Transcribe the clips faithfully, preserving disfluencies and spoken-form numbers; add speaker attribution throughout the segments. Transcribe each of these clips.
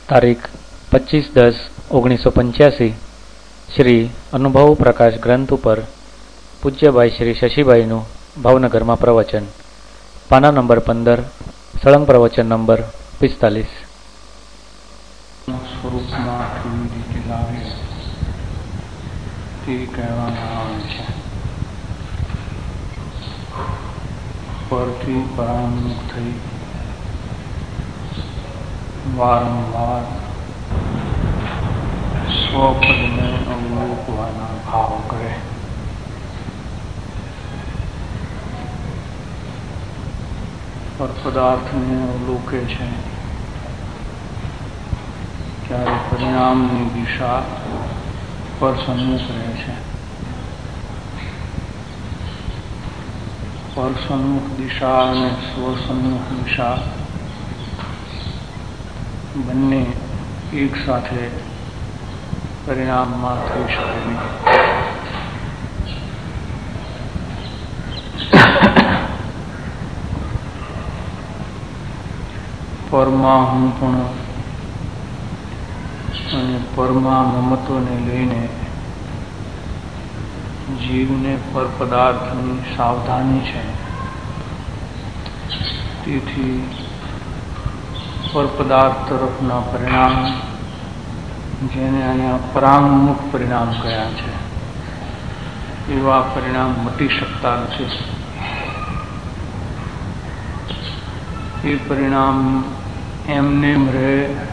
Speaker 1: તારીખ પચીસ દસ ઓગણીસો પંચ્યાસી શ્રી અનુભવ પ્રકાશ ગ્રંથ ઉપર પૂજ્યભાઈ શ્રી શશીભાઈનું ભાવનગરમાં પ્રવચન, પાના નંબર પંદર, સળંગ પ્રવચન નંબર પિસ્તાલીસ.
Speaker 2: સ્વરૂપમાં કેવી રીતે લાવે તે કહેવામાં આવે છે. પરથી પરામુખ થઈ વારંવાર સ્વપદને અવલોકવાના ભાવ કરે. પર પદાર્થને અવલોકે છે ત્યારે પરિણામની દિશા પર સન્મુખ રહે છે. પર સન્મુખ દિશા અને સ્વસન્મુખ દિશા બંને એક સાથે પરિણામમાં થઈ શકે નહીં. પરમાં હું પણ અને પરમાં મમત્વને લઈને જીવને પર પદાર્થની સાવધાની છે. તેથી પર પદાર્થ તરફના પરિણામ, જેને અહીંયા પરાંગમુખ પરિણામ કયા છે, એવા પરિણામ મટી શકતા નથી. એ પરિણામ એમનેમ રહે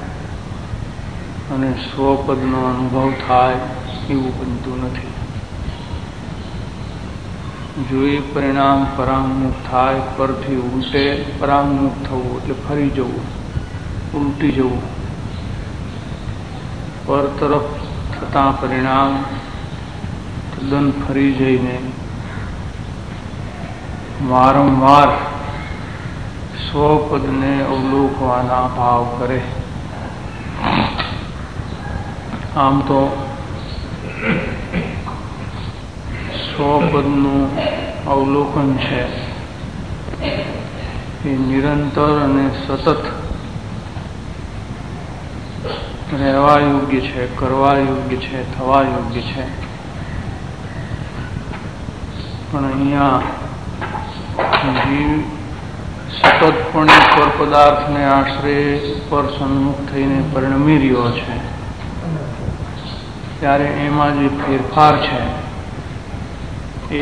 Speaker 2: અને સ્વપદનો અનુભવ થાય એવું બનતું નથી. જો એ પરિણામ પરાંગમુખ થાય, પરથી ઉલટે પરાંગમુખ થવું એટલે ફરી જવું, ઉલટી જવું, પર તરફ થતા પરિણામ તદ્દન ફરી જઈને વારંવાર સ્વપદને અવલોકવાના ભાવ કરે. આમ તો સ્વપદનું અવલોકન છે એ નિરંતર અને સતત રહેવા યોગ્ય છે, કરવા યોગ્ય છે, થવા યોગ્ય છે. પણ અહીંયા જીવ સતતપણે પર પદાર્થને આશરે પર સન્મુખ થઈને પરિણમી રહ્યો છે, ત્યારે એમાં જે ફેરફાર છે એ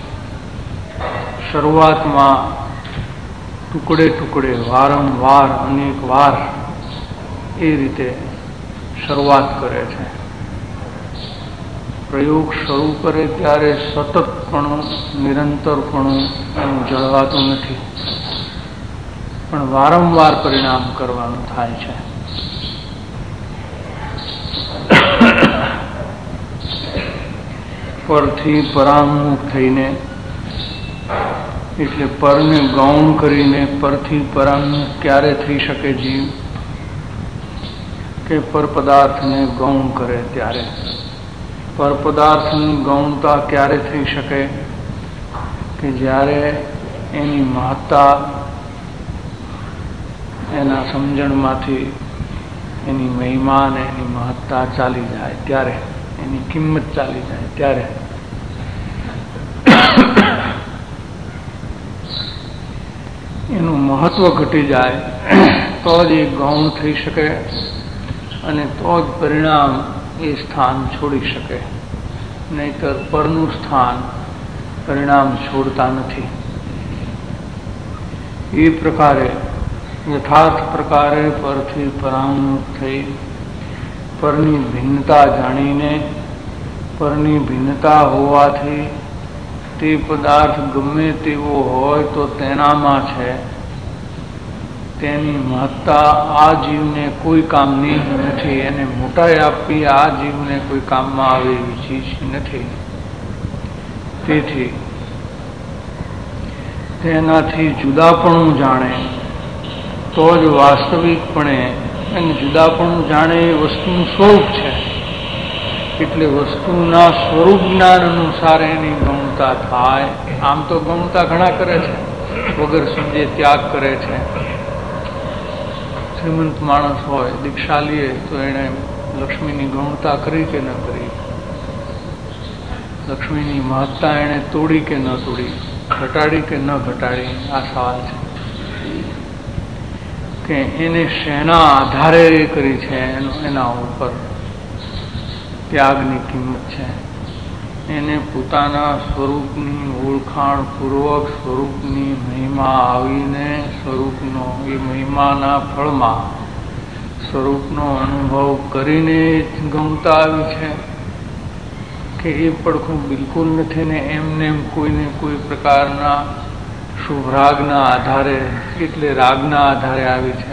Speaker 2: શરૂઆતમાં ટુકડે ટુકડે વારંવાર અનેક વાર એ રીતે શરૂઆત કરે છે. પ્રયોગ શરૂ કરે ત્યારે સતતપણું, નિરંતરપણું એનું જળવાતું નથી, પણ વારંવાર પરિણામ કરવાનું થાય છે. પરથી પરાંગમુખ થઈને એટલે પરને ગૌણ કરીને પરથી પરાંગમુખ ક્યારે થઈ શકે જીવ? કે પર પદાર્થને ગૌણ કરે ત્યારે. પર પદાર્થની ગૌણતા ક્યારે થઈ શકે? કે જ્યારે એની મહત્તા એના સમજણમાંથી એની મહિમા અને એની મહત્તા ચાલી જાય ત્યારે, એની કિંમત ચાલી જાય ત્યારે. એનું મહત્વ ઘટી જાય તો જ એ ગૌણ થઈ શકે અને તો જ પરિણામ એ સ્થાન છોડી શકે. નહીતર પરનું સ્થાન પરિણામ છોડતા નથી. એ પ્રકારે યથાર્થ પ્રકારે પરથી પરાંગમુખ થઈ પરની ભિન્નતા જાણીને, પરની ભિન્નતા હોવાથી તે પદાર્થ ગમે તેવો હોય તો તેનામાં છે, તેની મહત્તા આ જીવને કોઈ કામની નથી. એને મોટાઈ આપવી આ જીવને કોઈ કામમાં આવે એવી ચીજ નથી. તેથી તેનાથી જુદાપણું જાણે તો જ વાસ્તવિકપણે એને જુદાપણું જાણે એ વસ્તુનું સ્વરૂપ છે. એટલે વસ્તુના સ્વરૂપ જ્ઞાન અનુસાર એની ગૌણતા થાય. આમ તો ગૌણતા ઘણા કરે છે, વગર સમજે ત્યાગ કરે છે, શ્રીમંત માણસ હોય, દીક્ષા લે તો એને લક્ષ્મીની ગૌણતા કરી કે ન કરી, લક્ષ્મીની મહત્તા એને તોડી કે ન તોડી, ઘટાડી કે ન ઘટાડી, આ સવાલ છે. કે એને શેના આધારે કરી છે, એના ઉપર ત્યાગની કિંમત છે. એને પોતાના સ્વરૂપની ઓળખાણ પૂર્વક સ્વરૂપની મહિમા આવીને સ્વરૂપનો એ મહિમાના ફળમાં સ્વરૂપનો અનુભવ કરીને ગમતા આવી છે કે એ પડખું બિલકુલ નથી ને એમને એમ કોઈને કોઈ પ્રકારના શુભ રાગના આધારે, એટલે રાગના આધારે આવી છે.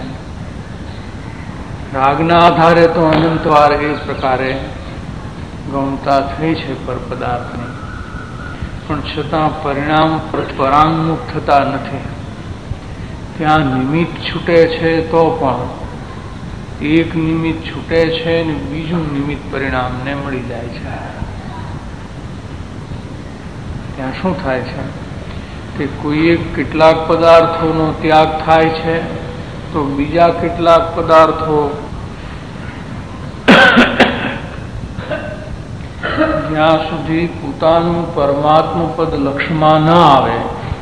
Speaker 2: રાગના આધારે તો અનંતવાર એ પ્રકારે ગૌણતા થઈ છે પર પદાર્થની, પણ છતાં પરિણામ પરાંગમુખ થતા નથી. ત્યાં નિમિત્ત છૂટે છે તો પણ એક નિમિત્ત છૂટે છે ને બીજું નિમિત્ત પરિણામને મળી જાય છે. ત્યાં શું થાય છે કે કોઈ એક કેટલાક પદાર્થોનો ત્યાગ થાય છે તો બીજા કેટલાક પદાર્થો જ્યાં સુધી પોતાનું પરમાત્મા પદ લક્ષ્યમાં ન આવે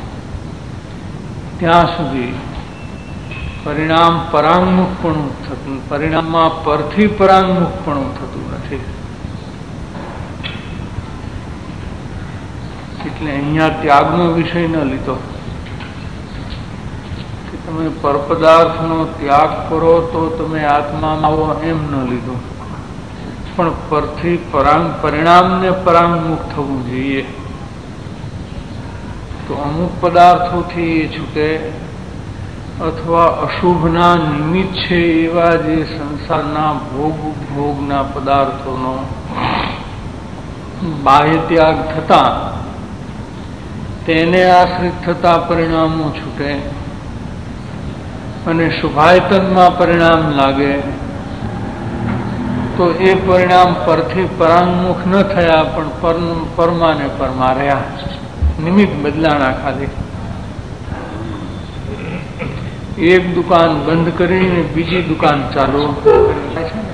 Speaker 2: ત્યાં સુધી પરિણામ પરાંગમુખપણું થતું, પરિણામમાં પરથી પરાંગમુખપણું થતું નથી. એટલે અહીંયા ત્યાગનો વિષય ન લીધો કે તમે પરપદાર્થનો ત્યાગ કરો તો તમે આત્મામાં આવો, એમ ન લીધું, પણ પરથી પરાંગ પરિણામને પરાંગમુખ થવું જોઈએ. તો અમુક પદાર્થોથી એ છૂટે, અથવા અશુભના નિમિત્ત છે એવા જે સંસારના ભોગ ભોગના પદાર્થોનો બાહ્ય ત્યાગ થતા તેને આશ્રિત થતા પરિણામો છૂટે અને શુભાયતનમાં પરિણામ લાગે તો એ પરિણામ પરથી પરાંગમુખ ન થયા પણ પરમાને પરમાં રહ્યા, નિમિત્ત બદલાણા. ખાલી એક દુકાન બંધ કરીને બીજી દુકાન ચાલુ છે ને,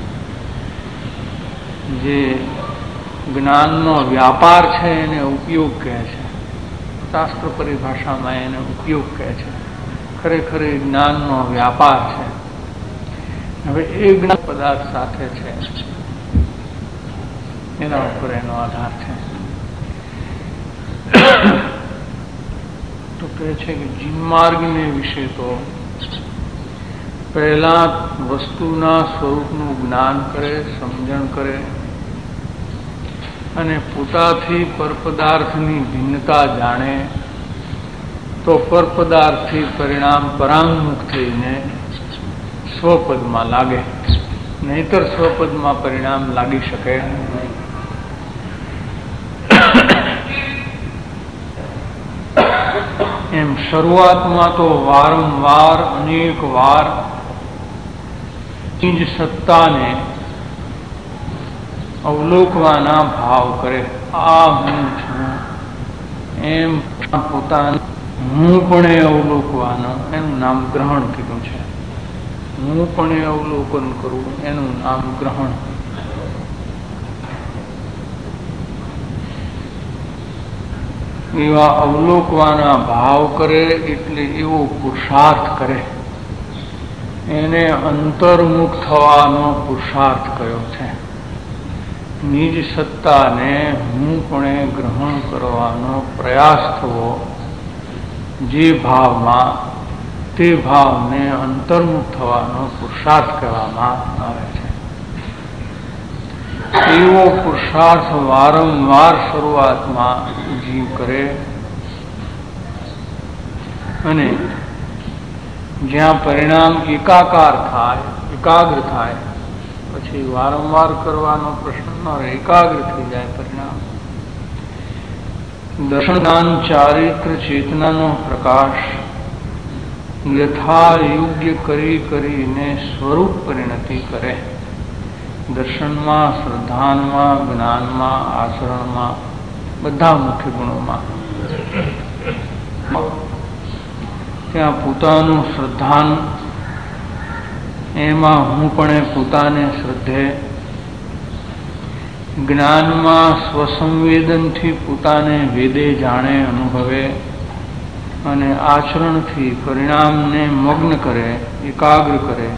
Speaker 2: જે જ્ઞાનનો વ્યાપાર છે એને ઉપયોગ કહે છે, શાસ્ત્ર પરિભાષામાં એને ઉપયોગ કહે છે. ખરેખર જ્ઞાનનો વ્યાપાર છે. હવે એ જ્ઞાન પદાર્થ સાથે છે, એના ઉપર એનો આધાર છે. તો કહે છે કે જીવમાર્ગને વિશે તો પહેલા વસ્તુના સ્વરૂપનું જ્ઞાન કરે, સમજણ કરે અને પોતાથી પરપદાર્થની ભિન્નતા જાણે તો પરપદાર્થથી પરિણામ પરાંગમુખ થઈને સ્વપદમાં લાગે, નહીતર સ્વપદમાં પરિણામ લાગી શકે નહીં. એમ શરૂઆતમાં તો વારંવાર અનેક વાર જ સત્તાને અવલોકવાના ભાવ કરે. આ હું છું એમ પોતાનું હું પણ અવલોકવાનો, એનું નામ ગ્રહણ કીધું છે. હું પણ અવલોકન કરું એનું નામ ગ્રહણ. એવા અવલોકવાના ભાવ કરે એટલે એવો પુરુષાર્થ કરે, એને અંતર્મુખ થવાનો પુરુષાર્થ કયો છે. નિજ સત્તાને હું પણ ગ્રહણ કરવાનો પ્રયાસ થવો, જે ભાવમાં તે ભાવને અંતર્મુખ થવાનો પુરુષાર્થ કહેવામાં આવે છે. એવો પુરુષાર્થ વારંવાર શરૂઆતમાં જીવ કરે અને જ્યાં પરિણામ એકાકાર થાય, એકાગ્ર થાય, પછી વારંવાર કરવાનો પ્રશ્ન ન રહે, એકાગ્ર થઈ જાય પરિણામ. દર્શન ચારિત્ર ચેતનાનો પ્રકાશ યથા યોગ્ય કરી કરીને સ્વરૂપ પરિણતિ કરે. દર્શનમાં, શ્રદ્ધાનમાં, જ્ઞાનમાં, આચરણમાં, બધા મુખ્ય ગુણોમાં ત્યાં પોતાનું શ્રદ્ધાન એમાં હું પણ પોતાને શ્રદ્ધે, જ્ઞાનમાં સ્વસંવેદનથી પોતાને વેદે જાણે અનુભવે અને આચરણથી પરિણામને મગ્ન કરે, એકાગ્ર કરે,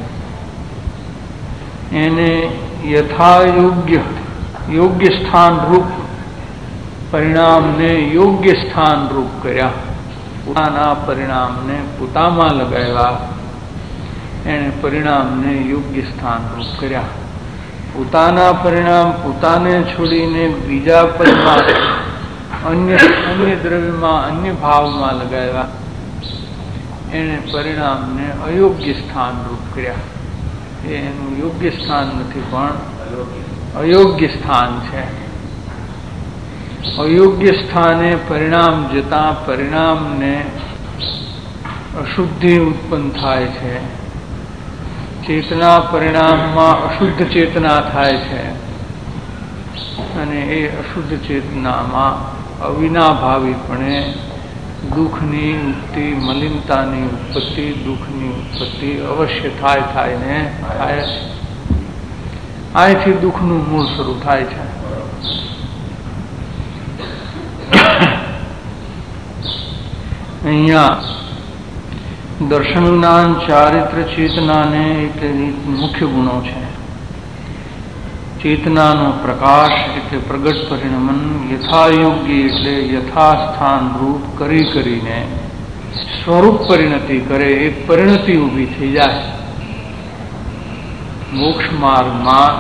Speaker 2: એને યથાયોગ્ય યોગ્ય સ્થાન રૂપ પરિણામને યોગ્ય સ્થાન રૂપ કર્યા, પોતાના પરિણામને પોતામાં લગાવ્યા, એને પરિણામને યોગ્ય સ્થાન રૂપ કર્યા. પોતાના પરિણામ પોતાને છોડીને બીજા પદમાં અન્ય અન્ય દ્રવ્યમાં અન્ય ભાવમાં લગાવ્યા, એને પરિણામને અયોગ્ય સ્થાન રૂપ કર્યા. એ એનું યોગ્ય સ્થાન નથી પણ અયોગ્ય સ્થાન છે. અયોગ્ય સ્થાને પરિણામ જતા પરિણામને અશુદ્ધિ ઉત્પન્ન થાય છે. ચેતના પરિણામમાં અશુદ્ધ ચેતના થાય છે અને એ અશુદ્ધ ચેતનામાં અવિનાભાવીપણે દુઃખની ઉત્પત્તિ, મલિનતાની ઉત્પત્તિ, દુઃખની ઉત્પત્તિ અવશ્ય થાય થાય ને થાય. અહીંથી દુઃખનું મૂળ શરૂ થાય છે. અહીંયા દર્શન જ્ઞાન ચારિત્ર ચેતનાને એટલે મુખ્ય ગુણો છે. ચેતનાનો પ્રકાશ એટલે પ્રગટ પરિણમન, યથાયોગ્ય એટલે યથાસ્થાન રૂપ કરી કરીને સ્વરૂપ પરિણતિ કરે, એક પરિણતિ ઊભી થઈ જાય. મોક્ષ માર્ગમાં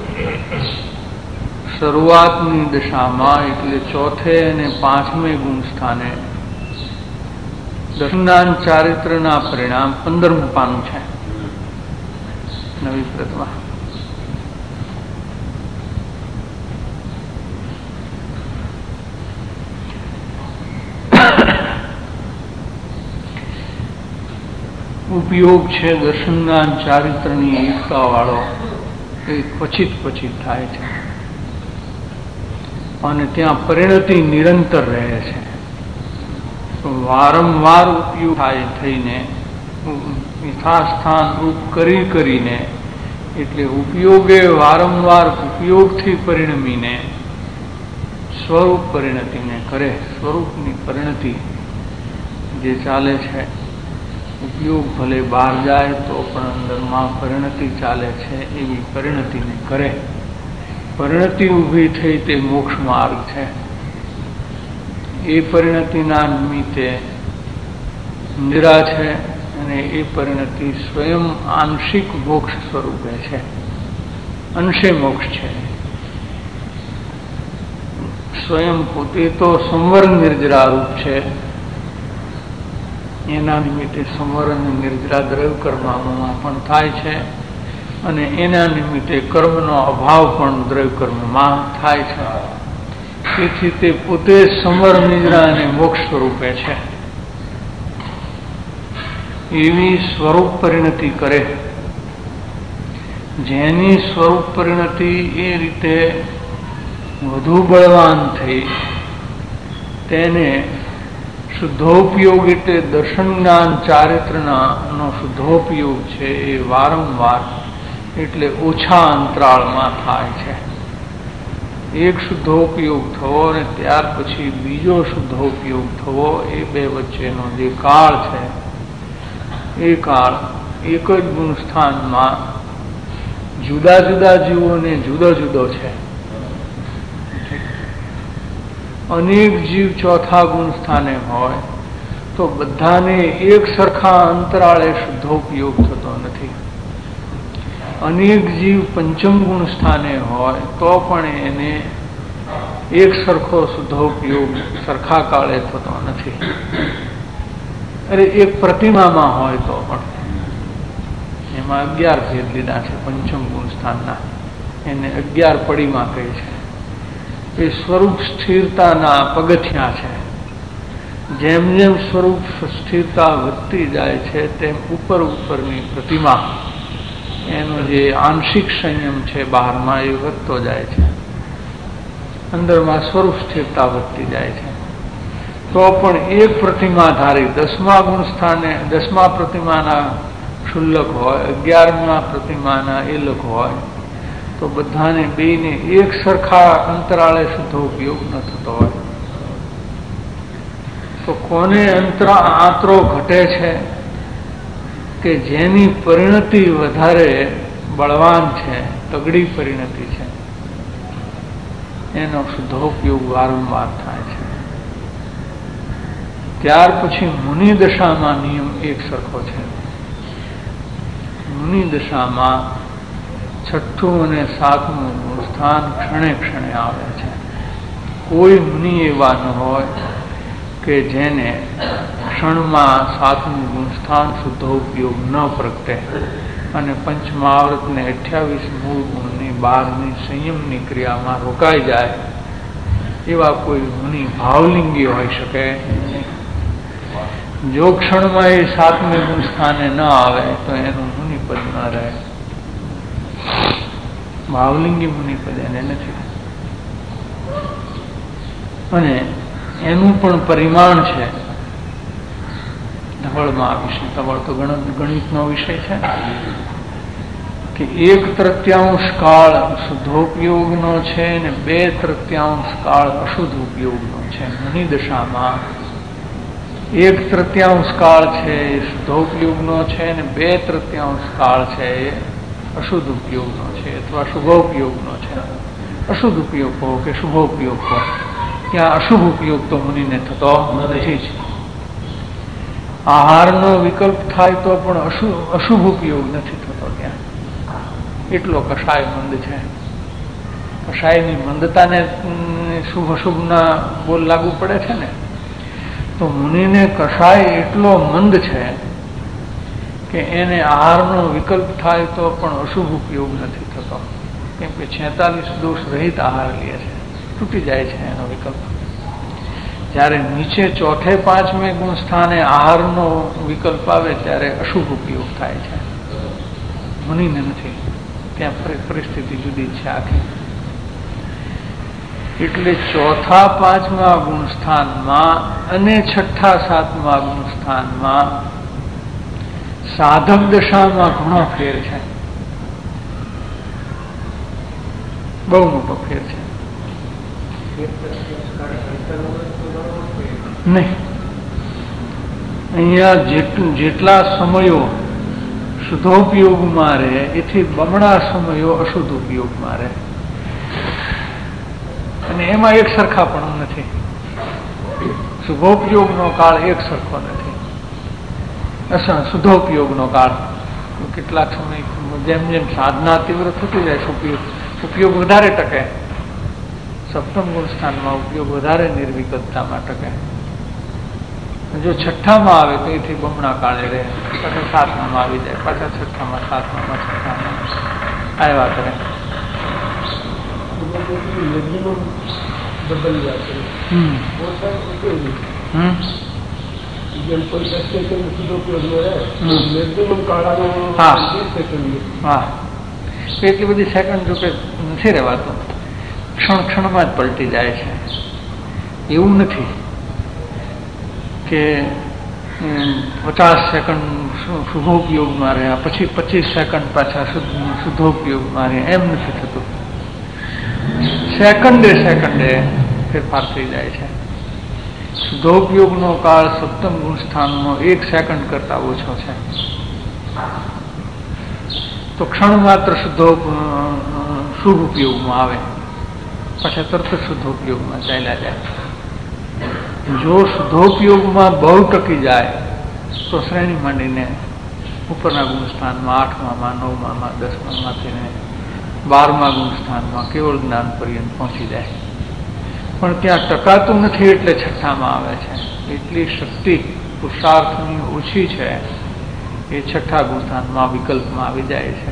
Speaker 2: શરૂઆતની દશામાં એટલે ચોથે અને પાંચમે ગુણ સ્થાને દર્શનાન ચારિત્રના પરિણામ પંદરમું પાનું છે નવી પ્રતમાં. ઉપયોગ છે દર્શનદાન ચારિત્રની એકતા વાળો, એ ક્વચિત ક્વચિત થાય છે અને ત્યાં પરિણતિ નિરંતર રહે છે. વારંવાર ઉપયોગ થાય થઈને યથાસ્થાન રૂપ કરી કરીને એટલે ઉપયોગે વારંવાર ઉપયોગથી પરિણમીને સ્વરૂપ પરિણતિને કરે. સ્વરૂપની પરિણતિ જે ચાલે છે, ઉપયોગ ભલે બહાર જાય તો પણ અંદરમાં પરિણતિ ચાલે છે, એવી પરિણતિને કરે. પરિણતિ ઊભી થઈ તે મોક્ષ માર્ગ છે. એ પરિણતિના નિમિત્તે નિદ્રા છે અને એ પરિણતિ સ્વયં આંશિક મોક્ષ સ્વરૂપે છે, અંશે મોક્ષ છે. સ્વયં પોતે તો સંવર નિર્જરા રૂપ છે. એના નિમિત્તે સંવર અને નિર્જરા દ્રવ્ય કર્મમાં પણ થાય છે અને એના નિમિત્તે કર્મનો અભાવ પણ દ્રવ્ય કર્મમાં થાય છે. તેથી તે પોતે સંવર નિદ્રા અને મોક્ષ સ્વરૂપે છે. એવી સ્વરૂપ પરિણતિ કરે. જેની સ્વરૂપ પરિણતિ એ રીતે વધુ બળવાન થઈ તેને શુદ્ધોપયોગ એટલે દર્શન જ્ઞાન ચારિત્રના નો શુદ્ધોપયોગ છે. એ વારંવાર એટલે ઓછા અંતરાળમાં થાય છે. એક શુદ્ધોપયોગ થવો અને ત્યાર પછી બીજો શુદ્ધોપયોગ થવો, એ બે વચ્ચેનો જે કાળ છે એ કાળ એક જ ગુણ સ્થાનમાં જુદા જુદા જીવોને જુદો જુદો છે. અનેક જીવ ચોથા ગુણ સ્થાને હોય તો બધાને એક સરખા અંતરાળે શુદ્ધોપયોગ થતો નથી. અનેક જીવ પંચમ ગુણ સ્થાને હોય તો પણ એને એક સરખો શુદ્ધોપયોગ સરખા કાળે થતો નથી. અરે એક પ્રતિમામાં હોય તો પણ એમાં અગિયાર ભેદ લીધા છે પંચમ ગુણ સ્થાનના, એને અગિયાર પડીમાં કહે છે. એ સ્વરૂપ સ્થિરતાના પગથિયા છે. જેમ જેમ સ્વરૂપ સ્થિરતા વધતી જાય છે તેમ ઉપર ઉપરની પ્રતિમા એનો જે આંશિક સંયમ છે બહારમાં એ વધતો જાય છે. અંદરમાં સ્વરૂપ સ્થિરતા વધતી જાય છે. તો પણ એક પ્રતિમા ધારી દસમા ગુણ સ્થાને દસમા પ્રતિમાના ક્ષુલ્લક હોય, અગિયારમાં પ્રતિમાના એ લખ હોય, તો બધાને બેને એક સરખા અંતરાળે શુદ્ધોપયોગ ન થતો હોય. તો કોને અંતરા આંતરો ઘટે છે કે જેની પરિણતિ વધારે બળવાન છે, તગડી પરિણતિ છે, એનો શુદ્ધોપયોગ વારંવાર થાય છે. ત્યાર પછી મુનિ દશામાં નિયમ એક સરખો છે. મુનિ દશામાં છઠ્ઠું અને સાતમું સ્થાન ક્ષણે ક્ષણે આવે છે. કોઈ મુનિ એવા ન હોય કે જેને ક્ષણમાં સાતમું ગુણસ્થાન શુદ્ધોપયોગ ન પ્રગટે અને પંચમાવૃતને અઠ્યાવીસ મૂળ ગુણની બારમી સંયમની ક્રિયામાં રોકાઈ જાય. એવા કોઈ મુનિ ભાવલિંગી હોઈ શકે. જો ક્ષણમાં એ સાતમે ગુણસ્થાને ન આવે તો એનું મુનિપદ ન રહે. ભાવલિંગી મુનિપદ એને નથી. અને એનું પણ પરિમાણ છે. ધવળમાં વિષય, ધવળ તો ગણિતનો વિષય છે કે એક તૃતીયાંશ કાળ શુદ્ધોપયોગનો છે ને બે તૃતીયાંશ કાળ અશુદ્ધ ઉપયોગનો છે. મુનિ દશામાં એક તૃતીયાંશ કાળ છે એ શુદ્ધોપયોગનો છે ને બે તૃતીયાંશ કાળ છે એ અશુદ્ધ ઉપયોગનો છે અથવા શુભોપયોગનો છે. અશુદ્ધ ઉપયોગ હો કે શુભોપયોગ હો, ત્યાં અશુભ ઉપયોગ તો મુનિને થતો નથી જ. આહારનો વિકલ્પ થાય તો પણ અશુભ ઉપયોગ નથી થતો ત્યાં. એટલો કષાય મંદ છે. કષાયની મંદતાને શુભ અશુભના બોલ લાગુ પડે છે ને. તો મુનિને કષાય એટલો મંદ છે કે એને આહારનો વિકલ્પ થાય તો પણ અશુભ ઉપયોગ નથી થતો. કેમ કે છેતાલીસ દોષ રહિત આહાર લે છે, તૂટી જાય છે એનો વિકલ્પ. જ્યારે નીચે ચોથે પાંચમે ગુણ સ્થાને આહારનો વિકલ્પ આવે ત્યારે અશુભ ઉપયોગ થાય છે. મુનિને નથી. ત્યાં પરિસ્થિતિ જુદી છે આખી. એટલે ચોથા પાંચમા ગુણસ્થાનમાં અને છઠ્ઠા સાતમા ગુણસ્થાનમાં સાધક દશામાં ઘણો ફેર છે. બહુ મોટો ફેર છે. નહીં, અહીંયા જેટલા સમયો શુદ્ધોપયોગમાં રહે એથી બમણા સમયો અશુદ્ધ ઉપયોગમાં રહે. અને એમાં એક સરખા પણ નથી. શુભોપયોગનો કાળ એક સરખો નથી. શુદ્ધોપયોગનો કાળ કેટલાક સમય જેમ જેમ સાધના તીવ્ર થતી જાય ઉપયોગ ઉપયોગ વધારે ટકે. સપ્તમ ગુણ સ્થાનમાં ઉપયોગ વધારે નિર્વિકલ્પતામાં ટકે. જો છઠ્ઠામાં આવે તો એથી બમણા કાળે રહે. પાછા સાતમામાં આવી જાય, પાછા છઠ્ઠામાં, સાતમામાં, છઠ્ઠામાં આવ્યા કરે. હા, એટલી બધી સેકન્ડ રૂપે નથી રહેવાતું. ક્ષણ ક્ષણમાં જ પલટી જાય છે. એવું નથી કે પચાસ સેકન્ડ શુભોપયોગમાં રહ્યા પછી પચીસ સેકન્ડ પાછા શુદ્ધોપયોગમાં રહ્યા, એમ નથી થતું. સેકન્ડે સેકન્ડે ફેરફાર થઈ જાય છે. શુદ્ધોપયોગનો કાળ સપ્તમ ગુણ સ્થાનમાં એક સેકન્ડ કરતા ઓછો છે. તો ક્ષણ માત્ર શુદ્ધો શુભ ઉપયોગમાં આવે, પાછા તરત શુદ્ધોપયોગમાં ચાલ્યા જાય. જો શુદ્ધોપયોગમાં બહુ ટકી જાય તો શ્રેણી માંડીને ઉપરના ગુણસ્થાનમાં આઠમામાં, નવમામાં, દસમામાંથી બારમા ગુણસ્થાનમાં કેવળ જ્ઞાન પર્યંત પહોંચી જાય. પણ ત્યાં ટકાતું નથી એટલે છઠ્ઠામાં આવે છે. એટલી શક્તિ પુરુષાર્થની ઓછી છે એ છઠ્ઠા ગુણસ્થાનમાં વિકલ્પમાં આવી જાય છે.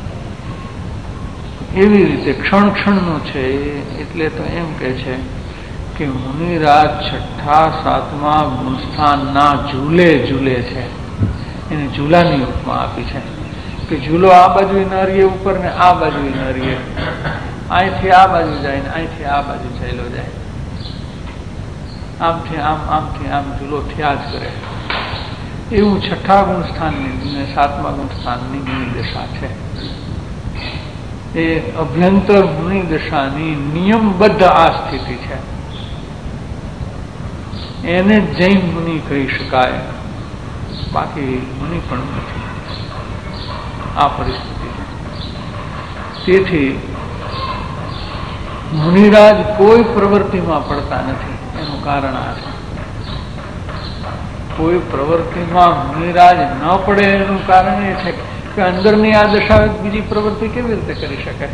Speaker 2: એવી રીતે ક્ષણ ક્ષણનું છે. એટલે તો એમ કે છે કે મુનિરાજ છઠ્ઠા સાતમા ગુણસ્થાનના ઝૂલે ઝૂલે છે. એને ઝૂલાની ઉપમા આપી છે કે ઝૂલો આ બાજુ ન રહીએ ઉપર ને આ બાજુ ન રહીએ, અહીંથી આ બાજુ જાય ને અહીંથી આ બાજુ ચાલ્યો જાય. આમથી આમ, આમથી આમ ઝૂલો થયા જ કરે. એવું છઠ્ઠા ગુણ સ્થાનની ને સાતમા ગુણ સ્થાનની ગુણી દશા છે. એ અભ્યંતર ગુણી દશાની નિયમબદ્ધ આ સ્થિતિ છે. એને જૈન મુનિ કહી શકાય, બાકી મુનિ પણ નથી આ પરિસ્થિતિ. તેથી મુનિરાજ કોઈ પ્રવૃત્તિમાં પડતા નથી. એનું કારણ આ છે. કોઈ પ્રવૃત્તિમાં મુનિરાજ ન પડે એનું કારણ એ છે કે અંદરની આ દશા બીજી પ્રવૃત્તિ કેવી રીતે કરી શકે?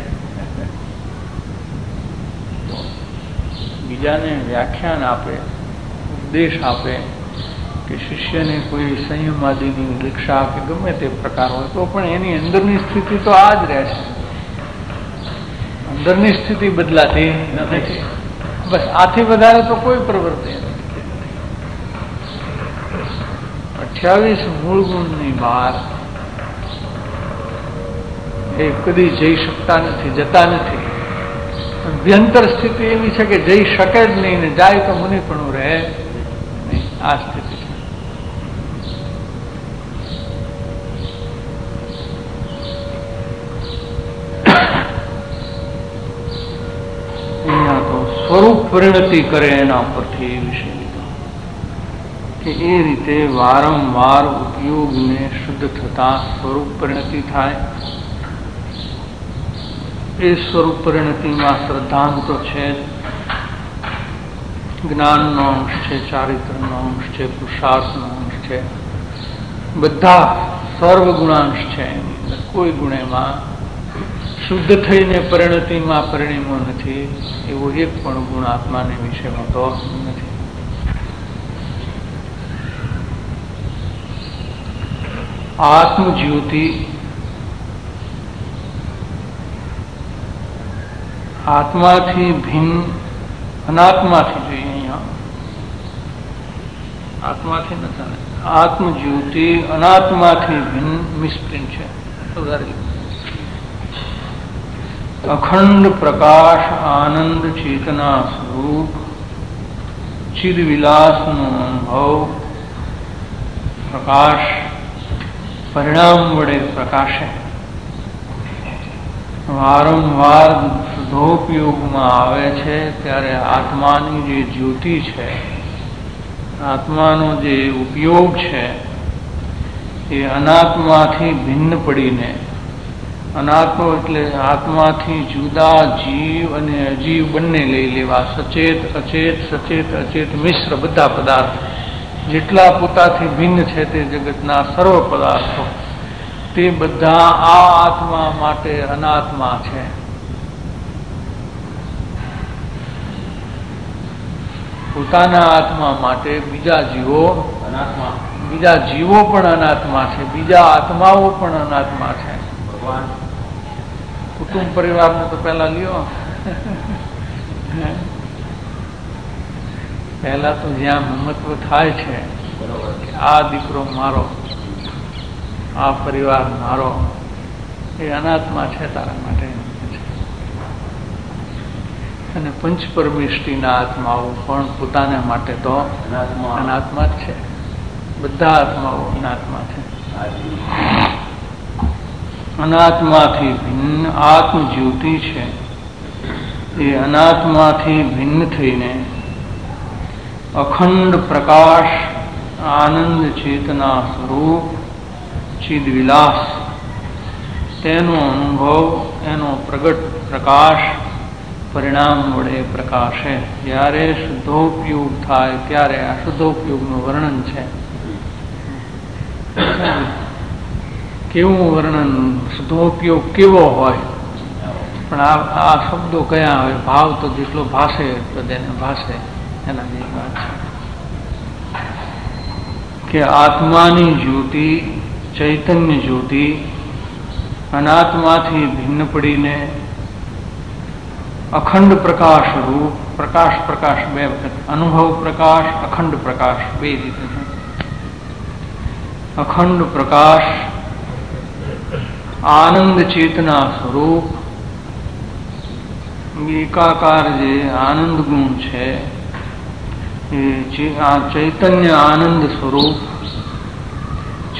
Speaker 2: બીજાને વ્યાખ્યાન આપે, ઉપદેશ આપે કે શિષ્યને કોઈ સંયમાદિની દીક્ષા કે ગમે તે પ્રકાર હોય તો પણ એની અંદરની સ્થિતિ તો આ જ રહે છે. અંદરની સ્થિતિ બદલાતી નથી. બસ આથી વધારે તો કોઈ પ્રવૃત્તિ નથી. અઠ્યાવીસ મૂળ ગુણની બહાર એ કદી જઈ શકતા નથી, જતા નથી. અભ્યંતર સ્થિતિ એવી છે કે જઈ શકે જ નહીં, ને જાય તો મુનિ પણ રહે નહીં. આ સ્થિતિ છે. અહીંયા તો સ્વરૂપ પરિણતિ કરે એના પરથી એ વિષય લીધો કે એ રીતે વારંવાર ઉપયોગને શુદ્ધ થતા સ્વરૂપ પરિણતિ થાય. એ સ્વરૂપ પરિણતિમાં શ્રદ્ધાંત તો છે, જ્ઞાનનો અંશ છે, ચારિત્રનો અંશ છે, પુરુષાર્થનો અંશ છે, બધા સર્વ ગુણાંશ છે. એની અંદર કોઈ ગુણેમાં શુદ્ધ થઈને પરિણતિમાં પરિણમો નથી એવો એક પણ ગુણ આત્માને વિશે હોતો નથી. આત્મજ્યોતિ આત્માથી ભિન્ન અનાત્માથી જોઈએ. અહીંયા આત્માથી નથી, આત્મજ્યોતિ અનાત્માથી ભિન્ન મિસ્પ્રિન્ટ છે. અખંડ પ્રકાશ આનંદ ચેતના સ્વરૂપ ચિદ વિલાસનો અનુભવ પ્રકાશ પરિણામ વડે પ્રકાશે વારંવાર શુદ્ધોપયોગમાં આવે છે ત્યારે આત્માની જે જ્યોતિ છે, આત્માનો જે ઉપયોગ છે એ અનાત્માથી ભિન્ન પડીને, અનાત્મો એટલે આત્માથી જુદા જીવ અને અજીવ બંને લઈ લેવા, સચેત અચેત સચેત અચેત મિશ્ર બધા પદાર્થ જેટલા પોતાથી ભિન્ન છે તે જગતના સર્વ પદાર્થો તે બધા આ આત્મા માટે અનાત્મા છે. પોતાના આત્મા માટે બીજા જીવો અનાત્મા, બીજા જીવો પણ અનાત્મા છે, બીજા આત્માઓ પણ અનાત્મા છે. ભગવાન કુટુંબ પરિવારને તો પહેલા લ્યો. પહેલા તો જ્યાં મહત્વ થાય છે કે આ દીકરો મારો, આ પરિવાર મારો, એ અનાત્મા છે તારા માટે. અને પંચ પરમેષ્ટિના આત્માઓ પણ પોતાના માટે તો અનાત્મા જ છે. બધા આત્માઓ અનાત્મા છે. અનાત્માથી ભિન્ન આત્મજ્યોતિ છે એ અનાત્માથી ભિન્ન થઈને અખંડ પ્રકાશ આનંદ ચેતના સ્વરૂપ ચિદ વિલાસ તેનો અનુભવ, એનો પ્રગટ પ્રકાશ પરિણામ વડે પ્રકાશે. જ્યારે શુદ્ધોપયોગ થાય ત્યારે આ શુદ્ધોપયોગનું વર્ણન છે. કેવું વર્ણન, શુદ્ધોપયોગ કેવો હોય, પણ આ આ શબ્દો કયા હોય, ભાવ તો જેટલો ભાષે તો તેને ભાષે એના જે વાત છે કે આત્માની જ્યોતિ, ચૈતન્ય જ્યોતિ અનાત્માથી ભિન્ન પડીને અખંડ પ્રકાશ રૂપ, પ્રકાશ પ્રકાશ બે વખત, અનુભવ પ્રકાશ, અખંડ પ્રકાશ બે રીતે છે. અખંડ પ્રકાશ આનંદ ચેતના સ્વરૂપ એકાકાર જે આનંદ ગુણ છે એ આ ચૈતન્ય આનંદ સ્વરૂપ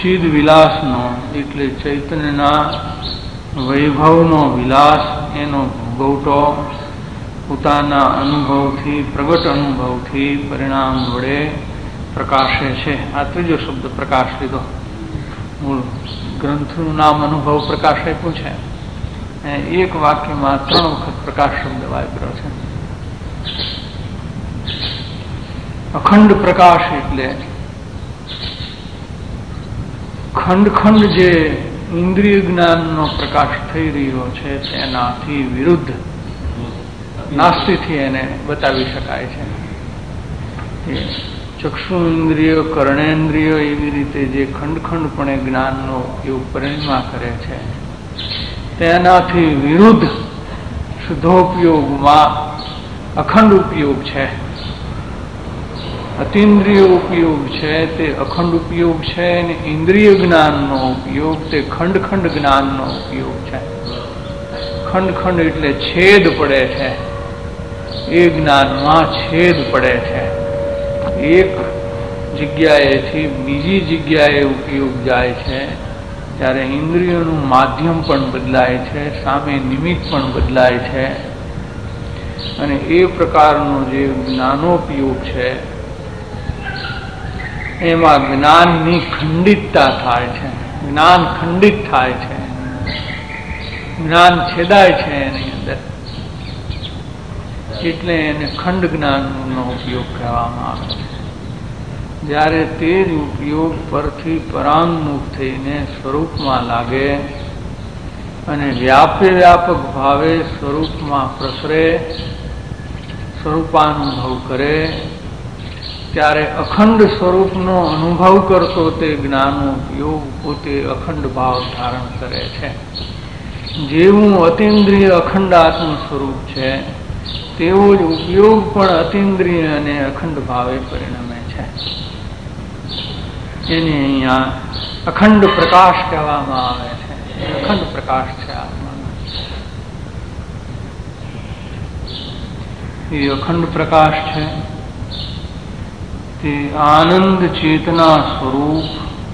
Speaker 2: ચિદ વિલાસનો એટલે ચૈતન્યના વૈભવનો વિલાસ, એનો ભોગવટો પોતાના અનુભવથી, પ્રગટ અનુભવથી પરિણામ વડે પ્રકાશે છે. આ ત્રીજો શબ્દ પ્રકાશ લીધો. મૂળ ગ્રંથનું નામ અનુભવ પ્રકાશ આપ્યું છે. એક વાક્યમાં ત્રણ વખત પ્રકાશ શબ્દ વાપર્યો છે. અખંડ પ્રકાશ એટલે ખંડ ખંડ જે ઇન્દ્રિય જ્ઞાનનો પ્રકાશ થઈ રહ્યો છે તેનાથી વિરુદ્ધ નાસ્તિથી એને બતાવી શકાય છે. ચક્ષુ ઇન્દ્રિય, કર્ણેન્દ્રિય એવી રીતે જે ખંડખંડપણે જ્ઞાનનો ઉપયોગ પરિણમા કરે છે તેનાથી વિરુદ્ધ શુદ્ધોપયોગમાં અખંડ ઉપયોગ છે. અતિન્દ્રિય ઉપયોગ છે તે અખંડ ઉપયોગ છે, અને ઇન્દ્રિય જ્ઞાનનો ઉપયોગ તે ખંડ ખંડ જ્ઞાનનો ઉપયોગ છે. ખંડ ખંડ એટલે છેદ પડે છે, એ જ્ઞાનમાં છેદ પડે છે. એક જગ્યાએથી બીજી જગ્યાએ ઉપયોગ જાય છે ત્યારે ઇન્દ્રિયોનું માધ્યમ પણ બદલાય છે, સામે નિમિત્ત પણ બદલાય છે, અને એ પ્રકારનો જે જ્ઞાનોપયોગ છે એમાં જ્ઞાનની ખંડિતતા થાય છે. જ્ઞાન ખંડિત થાય છે, જ્ઞાન છેદાય છે એની અંદર, એટલે એને ખંડ જ્ઞાનનો ઉપયોગ કહેવામાં આવે છે. જ્યારે તે જ ઉપયોગ પરથી પરાંગમુખ થઈને સ્વરૂપમાં લાગે અને વ્યાપે વ્યાપક ભાવે સ્વરૂપમાં પ્રસરે, સ્વરૂપાનુભવ કરે, ત્યારે અખંડ સ્વરૂપનો અનુભવ કરતો તે જ્ઞાનનો ઉપયોગ પોતે અખંડ ભાવ ધારણ કરે છે. જેવું અતિન્દ્રિય અખંડ આત્મ સ્વરૂપ છે તેવો જ ઉપયોગ પણ અતિન્દ્રિય અને અખંડ ભાવે પરિણમે છે. એને અહીંયા અખંડ પ્રકાશ કહેવામાં આવે છે. અખંડ પ્રકાશ છે આત્માનો. એ અખંડ પ્રકાશ છે તે આનંદ ચેતના સ્વરૂપ,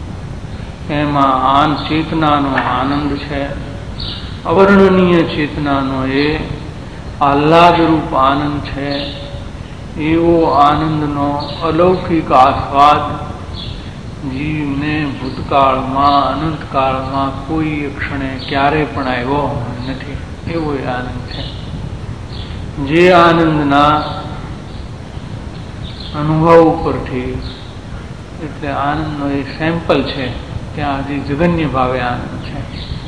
Speaker 2: એમાં ચેતનાનો આનંદ છે, અવર્ણનીય ચેતનાનો એ આહ્લાદ રૂપ આનંદ છે. એવો આનંદનો અલૌકિક આસ્વાદ જીવને ભૂતકાળમાં, અનંતકાળમાં કોઈ ક્ષણે ક્યારે પણ આવ્યો નથી. એવો એ આનંદ છે. જે આનંદના અનુભવ ઉપરથી, એટલે આનંદનો એ સેમ્પલ છે, ત્યાં હજી જગન્ય ભાવે આનંદ છે.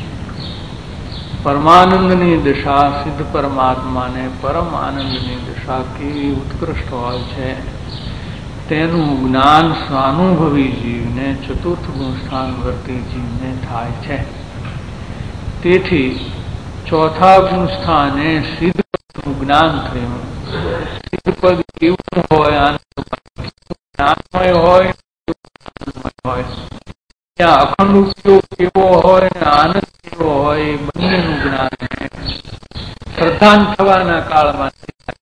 Speaker 2: પરમાનંદની દશા, સિદ્ધ પરમાત્માને પરમ આનંદની દશા કેવી ઉત્કૃષ્ટ હોય છે તેનું જ્ઞાન સ્વાનુભવી જીવને, ચતુર્થ ગુણસ્થાન વર્તી જીવને થાય છે. તેથી ચોથા ગુણસ્થાને સિદ્ધ પદનું જ્ઞાન થયું. સિદ્ધ પદ કેવું હોય? જ્ઞાનમય હોય, હોય. ત્યાં અખંડ ઉપયોગ કેવો હોય ને આનંદ કેવો હોય, એ બંનેનું જ્ઞાન શ્રદ્ધાન થવાના કાળમાં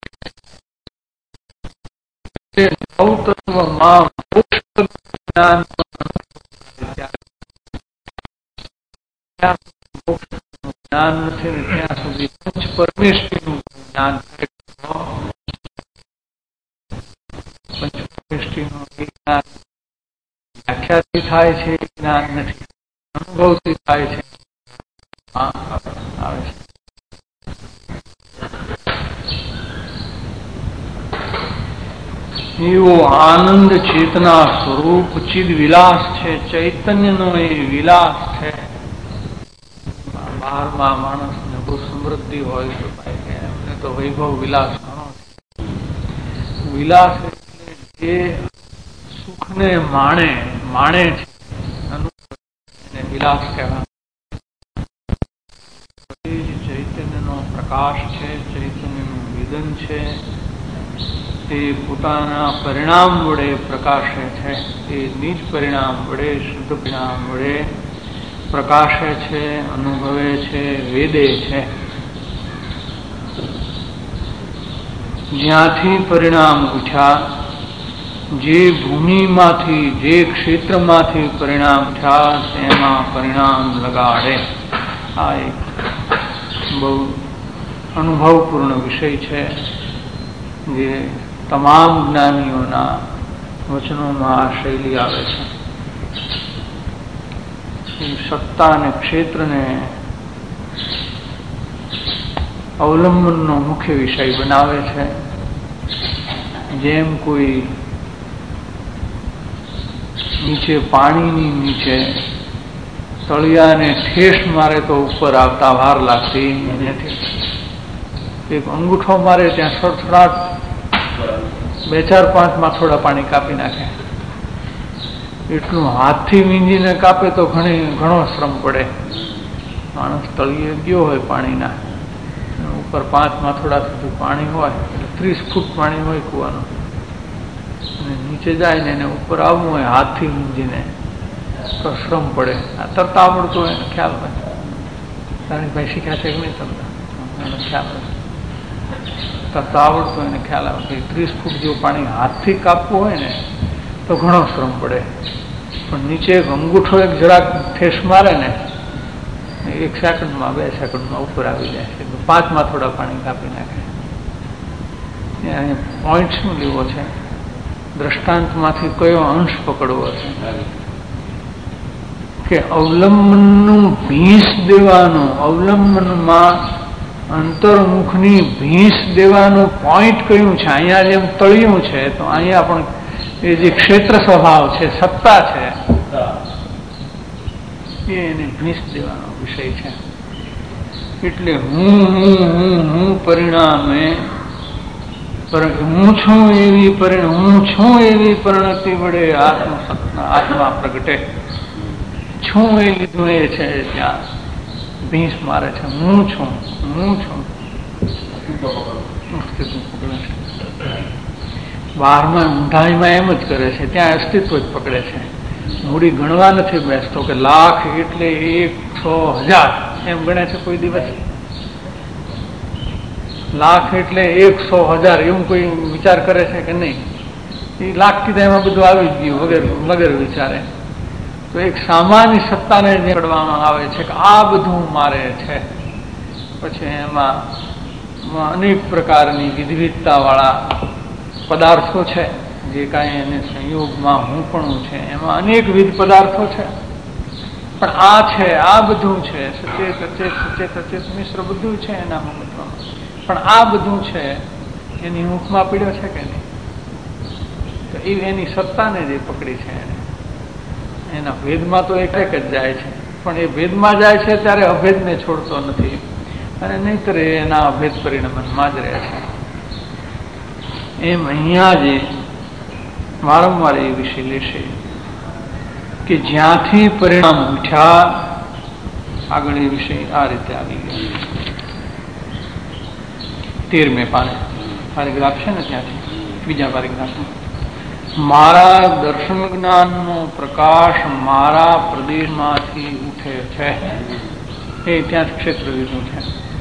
Speaker 2: નવતત્વમાં મોક્ષ જ્ઞાન જ્ઞાન નથી ને ત્યાં સુધી પંચ પરમેષ્ઠીનું જ્ઞાન પંચપરમેષ્ઠીનું જ્ઞાન વ્યાખ્યાથી થાય છે, જ્ઞાન નથી, અનુભવથી થાય છે. આવે છે એવો આનંદ ચેતના સ્વરૂપ ચિદ વિલાસ છે. ચૈતન્યનો એ વિલાસ છે. બહારમાં માણસને બહુ સમૃદ્ધિ હોય તો ભાઈ કે એમને તો વૈભવ વિલાસ ઘણો છે. વિલાસ એટલે જે સુખને માણે માણે છે એને વિલાસ કહેવાય. ચૈતન્યનો પ્રકાશ છે, ચૈતન્યનું વિદન છે, તે પોતાના પરિણામ વડે પ્રકાશે છે. તે નિજ પરિણામ વડે, શુદ્ધ પરિણામ વડે પ્રકાશે છે, અનુભવે છે, વેદે છે. જ્યાંથી પરિણામ ઉઠ્યા જે ભૂમિમાંથી જે ક્ષેત્રમાંથી પરિણામ થયા તેમાં પરિણામ લગાડે. આ એક બહુ અનુભવપૂર્ણ વિષય છે જે તમામ જ્ઞાનીઓના વચનોમાં આ શૈલી આવે છે. સત્તા અને ક્ષેત્રને અવલંબનનો મુખ્ય વિષય બનાવે છે. જેમ કોઈ નીચે પાણીની નીચે તળિયાને ઠેસ મારે તો ઉપર આવતા વાર લાગતી નથી. એક અંગૂઠો મારે ત્યાં સડસડાટ બે ચાર પાંચ માથોડા પાણી કાપી નાખે. એટલું હાથથી વીંજીને કાપે તો ઘણી ઘણો શ્રમ પડે. માણસ તળિયે ગયો હોય પાણીના, ઉપર પાંચ માથોડા સુધી પાણી હોય, એટલે ત્રીસ ફૂટ પાણી હોય કૂવાનું, અને નીચે જાય ને એને ઉપર આવવું હોય હાથથી વીંજીને તો શ્રમ પડે. આ તરતા આવડતું હોય એને ખ્યાલ હોય. રાણીભાઈ શીખ્યા છે કે નહીં તમને? એને ખ્યાલ હોય. તરતા આવડતું હોય એને ખ્યાલ આવે કે ત્રીસ ફૂટ જેવું પાણી હાથથી કાપવું હોય ને તો ઘણો શ્રમ પડે. પણ નીચે એક અંગૂઠો એક જરાક ઠેસ મારે ને એક સેકન્ડમાં બે સેકન્ડમાં ઉપર આવી જાય છે. પાંચમાં થોડા પાણી કાપી નાખે. અહીંયા પોઈન્ટ શું લેવો છે? દ્રષ્ટાંતમાંથી કયો અંશ પકડવો છે? કે અવલંબનનું ભીંસ દેવાનું, અવલંબનમાં અંતર્મુખની ભીંસ દેવાનું પોઈન્ટ કયું છે? અહીંયા જેમ તળિયું છે તો અહીંયા પણ એ જે ક્ષેત્ર સ્વભાવ છે, સત્તા છે, એને ભીંસ દેવાનો વિષય છે. એટલે હું હું હું હું પરિણામે હું છું એવી પરિણ હું છું એવી પરિણતિ વડે આત્મ આત્મા પ્રગટે. છું એ લીધું એ છે ત્યાં ભીંસ મારે છે. હું છું હું છું બહારમાં ઊંધાઈમાં એમ જ કરે છે, ત્યાં અસ્તિત્વ જ પકડે છે. મૂડી ગણવા નથી બેસતો કે લાખ એટલે એક સો હજાર એમ ગણે છે કોઈ દિવસ? લાખ એટલે એક સો હજાર એવું કોઈ વિચાર કરે છે કે નહીં? એ લાખ કીધા એમાં બધું આવી જ ગયું વગેરે વગેરે વિચારે. તો એક સામાન્ય સત્તાને જે કડવામાં આવે છે કે આ બધું મારે છે, પછી એમાં અનેક પ્રકારની વિવિધતા વાળા પદાર્થો છે જે કાંઈ એને સંયોગમાં હું પણ છે, એમાં અનેકવિધ પદાર્થો છે. પણ આ છે, આ બધું છે, સચેત અચેત સચેત અચેત મિશ્ર બધું છે એના મહત્વમાં. પણ આ બધું છે એની મુખમાં પીડ્યો છે કે નહીં? તો એ એની સત્તાને જે પકડી છે એને એના ભેદમાં તો એક એક જ જાય છે. પણ એ ભેદમાં જાય છે ત્યારે અભેદને છોડતો નથી, અને નહીતર એના અભેદ પરિણમનમાં જ રહે છે. એમ અહીંયા જે વારંવાર એ વિષય લેશે કે જ્યાંથી પરિણામ ઉઠ્યા, આગળ એ વિષય આ રીતે આવી ગયો. તેરમે પાને પારેગ્રાફ છે ને, ત્યાંથી બીજા પારેગ્રાફમાં મારા દર્શન જ્ઞાનનો પ્રકાશ મારા પ્રદેશમાંથી ઉઠે છે, એ ત્યાં ક્ષેત્ર લીધું છે.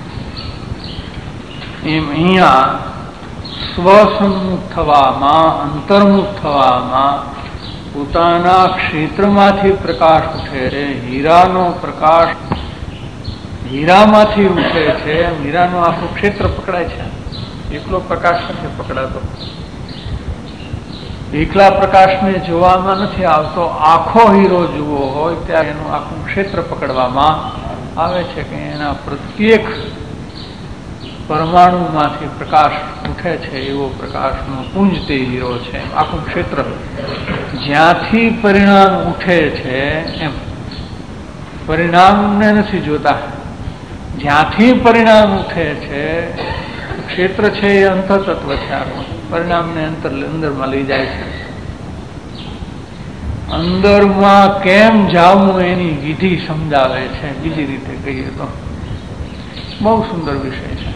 Speaker 2: એમ અહીંયા સ્વસન્મુખ થવામાં, અંતર્મુખ થવામાં પોતાના ક્ષેત્રમાંથી પ્રકાશ ઉઠે છે. હીરાનો પ્રકાશ હીરામાંથી ઉઠે છે. હીરાનું આખું ક્ષેત્ર પકડાય છે, એકલો પ્રકાશ નથી પકડાતો. એકલા પ્રકાશને જોવામાં નથી આવતો. આખો હીરો જુઓ હોય ત્યારે એનું આખું ક્ષેત્ર પકડવામાં આવે છે કે એના પ્રત્યેક પરમાણુમાંથી પ્રકાશ ઉઠે છે, એવો પ્રકાશનો પુંજ તે હીરો છે. આખું ક્ષેત્ર જ્યાંથી પરિણામ ઉઠે છે, એમ પરિણામને નથી જોતા, જ્યાંથી પરિણામ ઉઠે છે ક્ષેત્ર છે એ અંતતત્વ છે. આખું પરિણામને અંતર અંદરમાં લઈ જાય છે. અંદરમાં કેમ જાવું એની વિધિ સમજાવે છે. બીજી રીતે કહીએ તો બહુ સુંદર વિષય છે.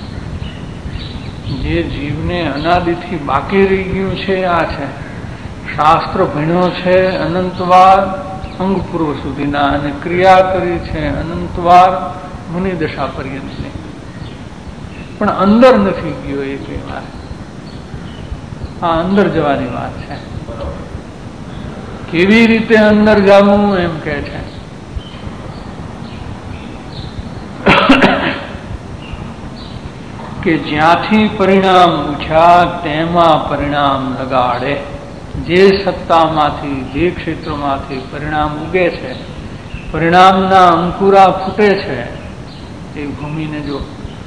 Speaker 2: જે જીવને અનાદિથી બાકી રહી ગયું છે આ છે. શાસ્ત્ર ભણ્યો છે અનંતવાર અંગ પૂર્વ સુધીના, અને ક્રિયા કરી છે અનંતવાર મુનિ દશા પર્યંતની, પણ અંદર નથી ગયો એ કઈ વાર. આ અંદર જવાની વાત છે. કેવી રીતે અંદર જવું એમ કે છે. કે જ્યાંથી પરિણામ ઉઠ્યા તેમાં પરિણામ લગાડે. જે સત્તામાંથી, જે ક્ષેત્રમાંથી પરિણામ ઉગે છે, પરિણામના અંકુરા ફૂટે છે, એ ભૂમિને જો,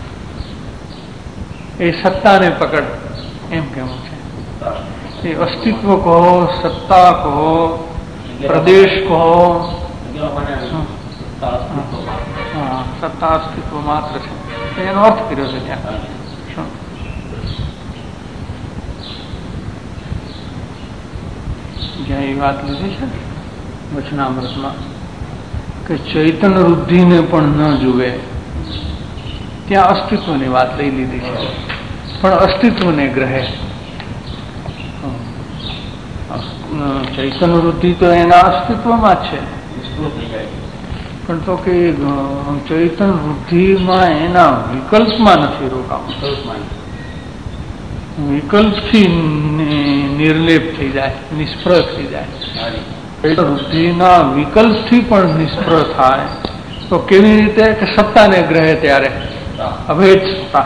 Speaker 2: એ સત્તાને પકડ એમ કેવું છે. એ અસ્તિત્વ કહો, સત્તા કહો, પ્રદેશ કહો, હા, સત્તા અસ્તિત્વ માત્ર છે. એનો અર્થ કર્યો છે ત્યાં. જ્યાં એ વાત લીધી છે વચનામૃતમાં કે ચૈતન્ય વૃદ્ધિને પણ ન જુએ, ત્યાં અસ્તિત્વની વાત લઈ લીધી છે. પણ અસ્તિત્વને ગ્રહે. ચૈતન્ય વૃદ્ધિ તો એના અસ્તિત્વમાં જ છે, પણ તો કે ચૈતન્ય વૃદ્ધિમાં એના વિકલ્પમાં નથી રોકાવું. વિકલ્પથી નિર્લેપ થઈ જાય, નિષ્ફળ થઈ જાય. વૃદ્ધિના વિકલ્પથી પણ નિષ્ફળ થાય તો કેવી રીતે? કે સત્તાને ગ્રહે ત્યારે અભેદ સત્તા.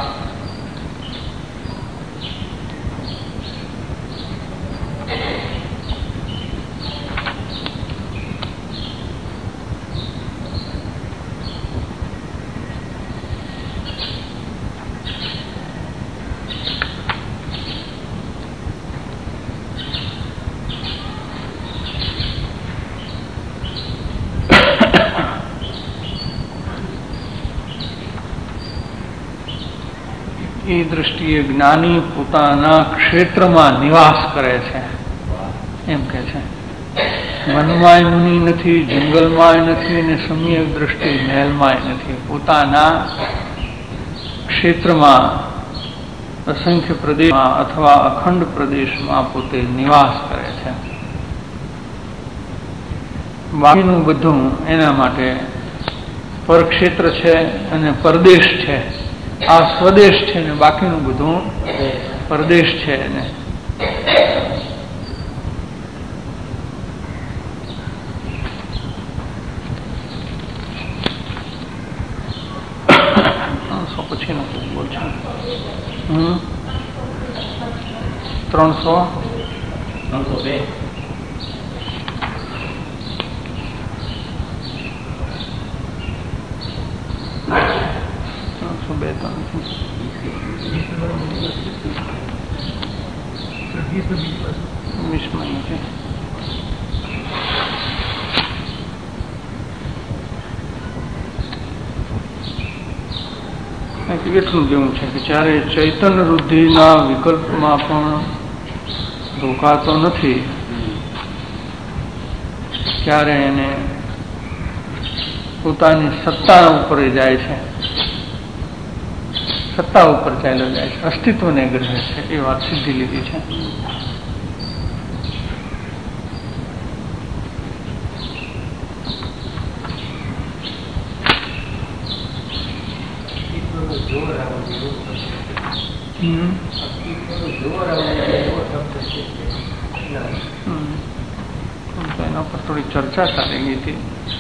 Speaker 2: એ દ્રષ્ટિએ જ્ઞાની પોતાના ક્ષેત્રમાં નિવાસ કરે છે એમ કે છે. વનમાંય મુનિ નથી, જંગલમાંય નથી, ને સમ્યક દ્રષ્ટિ મહેલમાંય નથી. પોતાના ક્ષેત્રમાં, અસંખ્ય પ્રદેશમાં અથવા અખંડ પ્રદેશમાં પોતે નિવાસ કરે છે. બાકીનું બધું એના માટે પરક્ષેત્ર છે અને પરદેશ છે. આ સ્વદેશ છે ને બાકીનું બધું પરદેશ છે. ને ત્રણસો પછી નો બોલ છે. હમ ત્રણસો ત્રણસો બે બે ત્રણ વીસમાં છે. એટલું જેવું છે કે જ્યારે ચૈતન્ય વૃદ્ધિના વિકલ્પમાં પણ રોકાતો નથી, ત્યારે એને પોતાની સત્તા ઉપર જાય છે, સત્તા ઉપર ચાલ્યો જાય છે, અસ્તિત્વને ગ્રહે છે. એ વાત સિદ્ધિ લીધી છે. એના પર થોડી ચર્ચા ચાલી ગઈ હતી.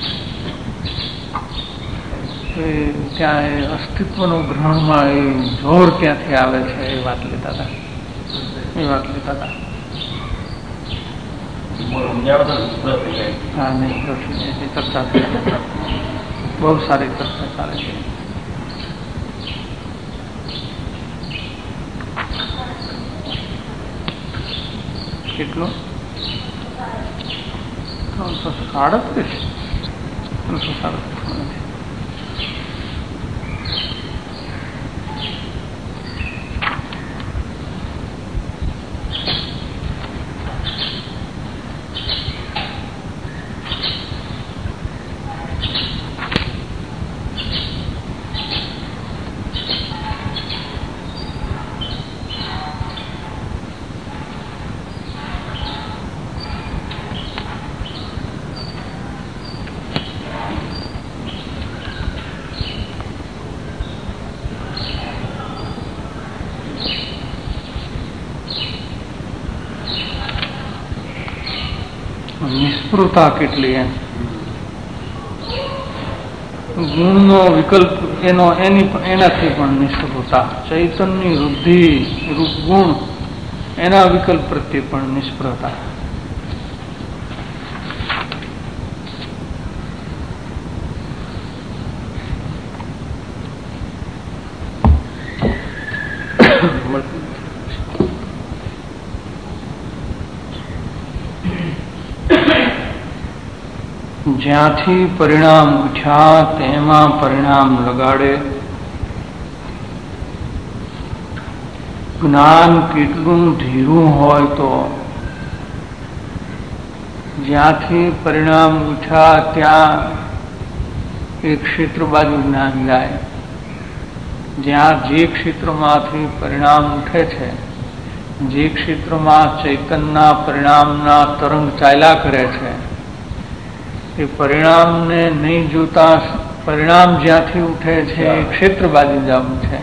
Speaker 2: ત્યાં અસ્તિત્વનું ગ્રહણમાં એ જોર ક્યાંથી આવે છે એ વાત લેતા હતા એ વાત લેતા હતા હા નહીં ચર્ચા બહુ સારી ચર્ચા ચાલે છે. કેટલું? ત્રણસો સાડત્રીસ ત્રણસો સાડત્રીસ નથી. નિષ્ફળતા કેટલી એમ ગુણનો વિકલ્પ એનો એની એનાથી પણ નિષ્ફળતા, ચૈતન્ય વૃદ્ધિ રૂપ ગુણ એના વિકલ્પ પ્રત્યે પણ નિષ્ફળતા. જ્યાંથી પરિણામ ઉઠ્યા તેમાં પરિણામ લગાડે. જ્ઞાન કેટલું ધીરું હોય તો જ્યાંથી પરિણામ ઉઠ્યા ત્યાં એક ક્ષેત્ર બાજુ જ્ઞાન જાય. જ્યાં જે ક્ષેત્રમાંથી પરિણામ ઉઠે છે, જે ક્ષેત્રમાં ચૈતન્યના પરિણામના તરંગ ચાલ્યા કરે છે, એ પરિણામને નહીં જોતા પરિણામ જ્યાંથી ઉઠે છે એ ક્ષેત્ર બાજુ જવું છે.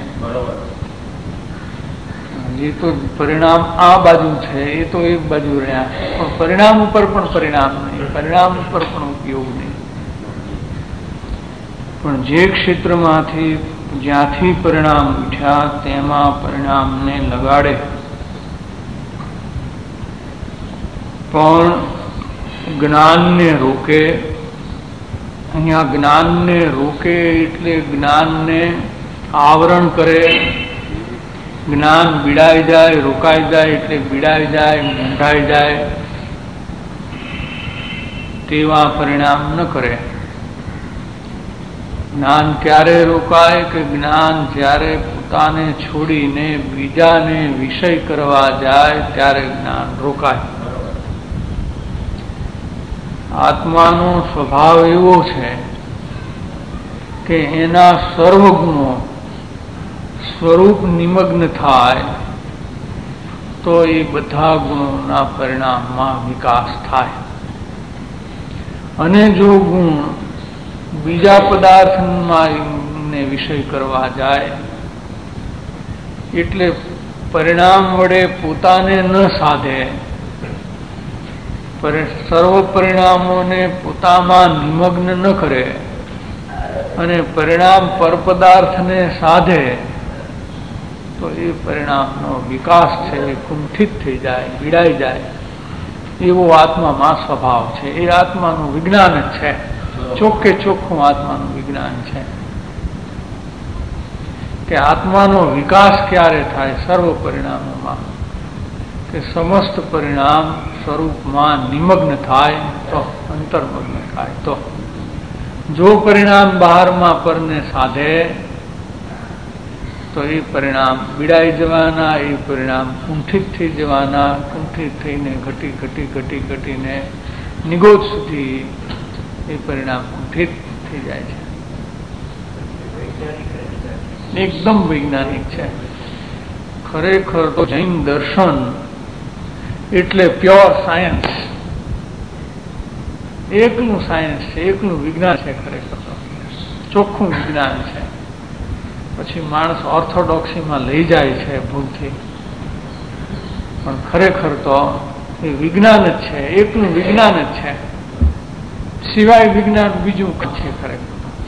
Speaker 2: જે તો પરિણામ આ બાજુ છે એ તો એક બાજુ રહ્યા, પણ પરિણામ ઉપર પણ પરિણામ નહીં, પરિણામ ઉપર પણ ઉપયોગ નહીં. પણ જે ક્ષેત્રમાંથી જ્યાંથી પરિણામ ઉઠ્યા તેમાં પરિણામને લગાડે. પણ જ્ઞાનને રોકે. અહીંયા જ્ઞાનને રોકે એટલે જ્ઞાનને આવરણ કરે. જ્ઞાન બીડાઈ જાય, રોકાઈ જાય એટલે બીડાઈ જાય, મૂંઢાઈ જાય તેવા પરિણામ ન કરે. જ્ઞાન ક્યારે રોકાય કે જ્ઞાન જ્યારે પોતાને છોડીને બીજાને વિષય કરવા જાય ત્યારે જ્ઞાન રોકાય. આત્માનો સ્વભાવ એવો છે કે એના સર્વ ગુણો સ્વરૂપ નિમગ્ન થાય તો એ બધા ગુણોના પરિણામમાં વિકાસ થાય. અને જો ગુણ બીજા પદાર્થમાં વિષય કરવા જાય એટલે પરિણામ વડે પોતાને ન સાધે, સર્વ પરિણામોને પોતામાં નિમગ્ન ન કરે અને પરિણામ પરપદાર્થને સાધે તો એ પરિણામનો વિકાસ છે એ કુંઠિત થઈ જાય, બીડાઈ જાય. એવો આત્મામાં સ્વભાવ છે. એ આત્માનું વિજ્ઞાન જ છે, ચોખ્ખે ચોખ્ખું આત્માનું વિજ્ઞાન છે કે આત્માનો વિકાસ ક્યારે થાય? સર્વ પરિણામોમાં, કે સમસ્ત પરિણામ સ્વરૂપમાં નિમગ્ન થાય તો, અંતર્મગ્ન થાય તો. જો પરિણામ બહારમાં પરને સાધે તો એ પરિણામ બીડાઈ જવાના, એ પરિણામ કુંઠિત થઈ જવાના. કુંઠિત થઈને ઘટી ઘટી ઘટી ઘટીને નિગોદ સુધી એ પરિણામ કુંઠિત થઈ જાય છે. એકદમ વૈજ્ઞાનિક છે. ખરેખર તો જૈન દર્શન એટલે પ્યોર સાયન્સ, એકલું સાયન્સ છે, એકલું વિજ્ઞાન છે. ખરેખર તો ચોખ્ખું વિજ્ઞાન છે. પછી માણસ ઓર્થોડોક્સીમાં લઈ જાય છે ભૂલથી, પણ ખરેખર તો એ વિજ્ઞાન જ છે, એકલું વિજ્ઞાન જ છે. સિવાય વિજ્ઞાન બીજું છે. ખરેખર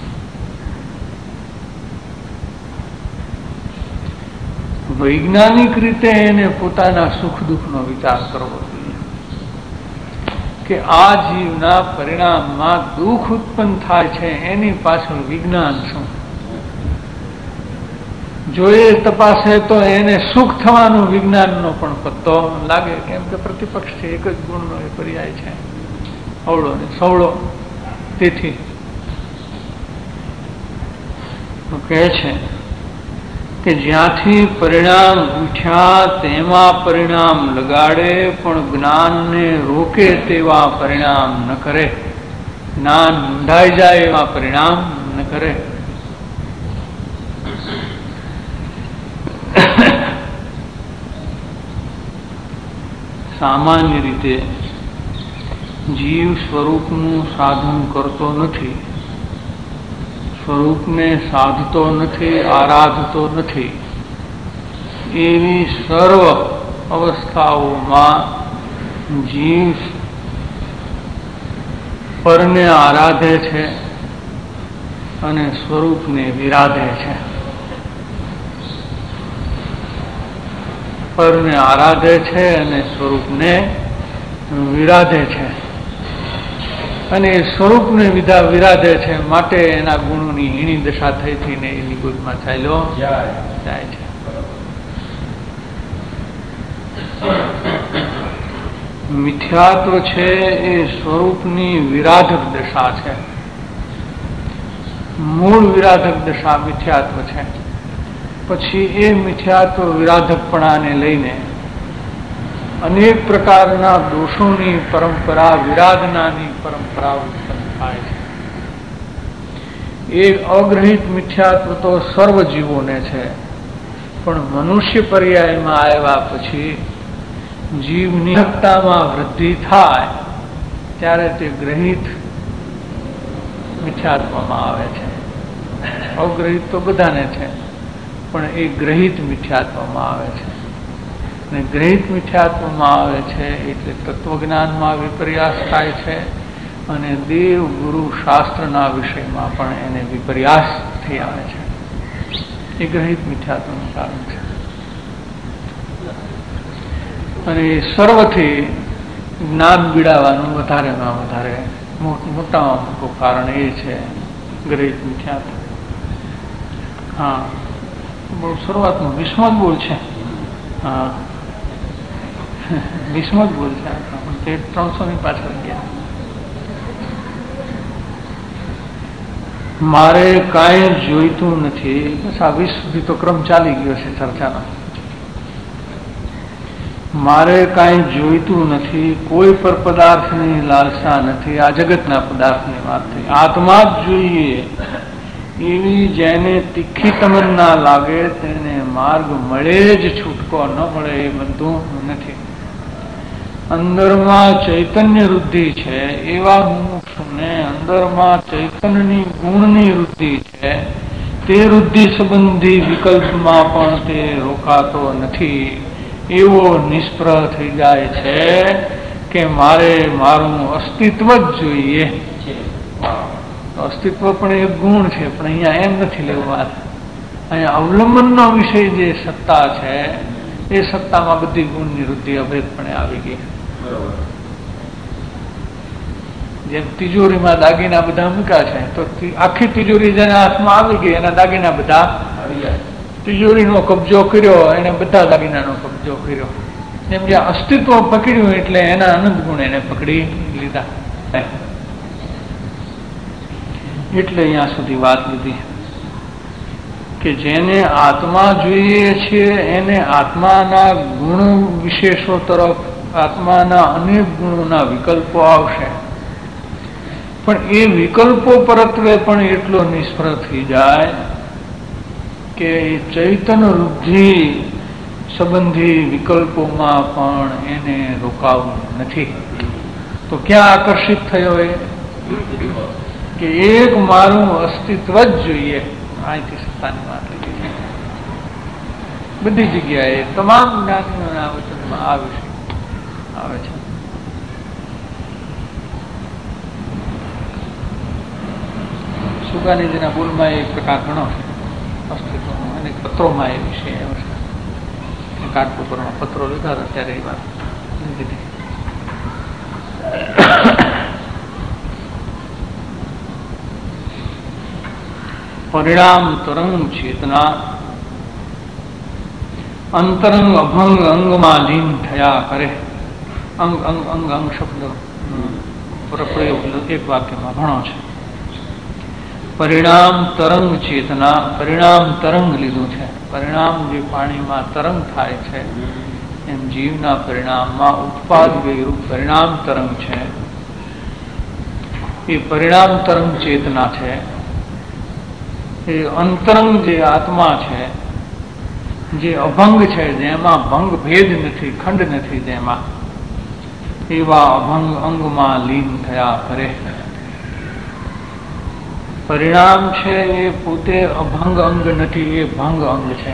Speaker 2: વૈજ્ઞાનિક રીતે એને પોતાના સુખ દુઃખનો વિચાર કરવો જોઈએ કે આ જીવના પરિણામમાં દુઃખ ઉત્પન્ન થાય છે એની પાછળ વિજ્ઞાન શું. જો એ તપાસે તો એને સુખ થવાનું વિજ્ઞાનનો પણ પત્તો લાગે, કેમ કે પ્રતિપક્ષથી એક જ ગુણનો એ પર્યાય છે, અવળો ને સવળો. તેથી કહે છે કે જ્યાંથી પરિણામ ઉઠ્યા તેમાં પરિણામ લગાડે, પણ જ્ઞાનને રોકે તેવા પરિણામ ન કરે. જ્ઞાન મૂંઢાઈ જાય એવા પરિણામ ન કરે. સામાન્ય રીતે જીવ સ્વરૂપનું સાધન કરતો નથી, સ્વરૂપને સાધતો નથી, આરાધતો નથી. એવી સર્વ અવસ્થાઓમાં જીવ પરને આરાધે છે અને સ્વરૂપને વિરાધે છે. પરને આરાધે છે અને સ્વરૂપને વિરાધે છે. અને એ સ્વરૂપને વિધા વિરાધે છે માટે એના ગુણોની હીણી દશા થઈ થઈને એની ગોદમાં ચાલ્યો જાય છે. મિથ્યાત્વ છે એ સ્વરૂપની વિરાધક દશા છે. મૂળ વિરાધક દશા મિથ્યાત્વ છે. પછી એ મિથ્યાત્વ વિરાધકપણાને લઈને અનેક પ્રકારના દોષોની પરંપરા, વિરાધનાની પરંપરા ઉત્પન્ન થાય છે. એ અગ્રહિત મિથ્યાત્વ તો સર્વ જીવોને છે, પણ મનુષ્ય પર્યાયમાં આવ્યા પછી જીવની સત્તામાં વૃદ્ધિ થાય ત્યારે તે ગ્રહિત મિથ્યાત્વમાં આવે છે. અગ્રહિત તો બધાને છે, પણ એ ગ્રહિત મિથ્યાત્વમાં આવે છે. અને ગ્રહિત મિથ્યાત્વમાં આવે છે એટલે તત્વજ્ઞાનમાં વિપર્યાસ થાય છે અને દેવ ગુરુ શાસ્ત્રના વિષયમાં પણ એને વિપર્યાસ થઈ આવે છે. એ ગ્રહિત મિથ્યાત્વનું કારણ છે. અને એ સર્વથી જ્ઞાન બીડાવાનું વધારેમાં વધારે મોટામાં મોટું કારણ એ છે ગ્રહિત મિથ્યાત્વ. હા, બહુ શરૂઆતમાં વિસ્મત બોલ છે. હા, વિસ્મત બોલ છે. તે ત્રણસો ની પાછળ ગયા. મારે કાંઈ જોઈતું નથી. બસ આ વીસ સુધી તો ક્રમ ચાલી ગયો છે ચર્ચાનો. મારે કાંઈ જોઈતું નથી, કોઈ પર પદાર્થની લાલસા નથી. આ જગતના પદાર્થની વાત થઈ. આત્મા જ જોઈએ એવી જેને તીખી તમન્ના લાગે તેને માર્ગ મળે જ, છૂટકો ન મળે એ બનતું નથી. અંદરમાં ચૈતન્ય વૃદ્ધિ છે એવા મુમુક્ષુને અંદરમાં ચૈતન્યની ગુણની વૃદ્ધિ છે તે વૃદ્ધિ સંબંધી વિકલ્પમાં પણ તે રોકાતો નથી. એવો નિષ્પ્રહ થઈ જાય છે કે મારે મારું અસ્તિત્વ જ જોઈએ. અસ્તિત્વ પણ એક ગુણ છે, પણ અહીંયા એમ નથી લેવું વાત. અહીંયા અવલંબનનો વિષય જે સત્તા છે એ સત્તામાં બધી ગુણની વૃદ્ધિ અભેદપણે આવી ગઈ. જેમ તિજોરીમાં દાગીના બધા મૂક્યા છે તો આખી તિજોરી જેના હાથમાં આવી ગઈ એના દાગીના બધા આવી ગયા. તિજોરીનો કબજો કર્યો એને બધા દાગીનાનો કબજો કર્યો. જેમ કે અસ્તિત્વ પકડ્યું એટલે એના અનંત ગુણ એને પકડી લીધા. એટલે અહીંયા સુધી વાત લીધી કે જેને આત્મા જોઈએ છે એને આત્માના ગુણ વિશેષો તરફ, આત્માના અનેક ગુણોના વિકલ્પો આવશે, પણ એ વિકલ્પો પરત્વે પણ એટલો નિષ્ફળ થઈ જાય કે ચૈતન્ય વૃદ્ધિ સંબંધી વિકલ્પોમાં પણ એને રોકાવું નથી. તો ક્યાં આકર્ષિત થયો એ કે એક મારું અસ્તિત્વ જ જોઈએ. અહીંથી સત્તાની વાત લીધી છે. બધી જગ્યાએ તમામ જ્ઞાનીઓના વચનમાં આ વિષય આવે છે. સુગાનીજીના બોલમાં એક પ્રકાર ઘણો અસ્તિત્વનો અને પત્રોમાં એ વિષય આવ્યો છે. કાઠપુરમાં પત્રો લીધા હતા ત્યારે એ વાત લીધી. પરિણામ તરંગ ચેતના અંતરંગ અભંગ અંગમાં લીન થયા કરે. અંગ અંગ અંગ અંગ શબ્દ પ્રયોગ એક વાક્યમાં ઘણો છે. પરિણામ તરંગ ચેતના, પરિણામ તરંગ લીધું છે. પરિણામ જે પાણીમાં તરંગ થાય છે એમ જીવના પરિણામમાં ઉત્પાદ રૂપ પરિણામ તરંગ છે. એ પરિણામ તરંગ ચેતના છે. એ અંતરંગ જે આત્મા છે, જે અભંગ છે, જેમાં ભંગ ભેદ નથી, ખંડ નથી, જેમાં એવા અભંગ અંગમાં લીન થયા કરે. પરિણામ છે એ પોતે અભંગ અંગ નથી, એ ભંગ અંગ છે.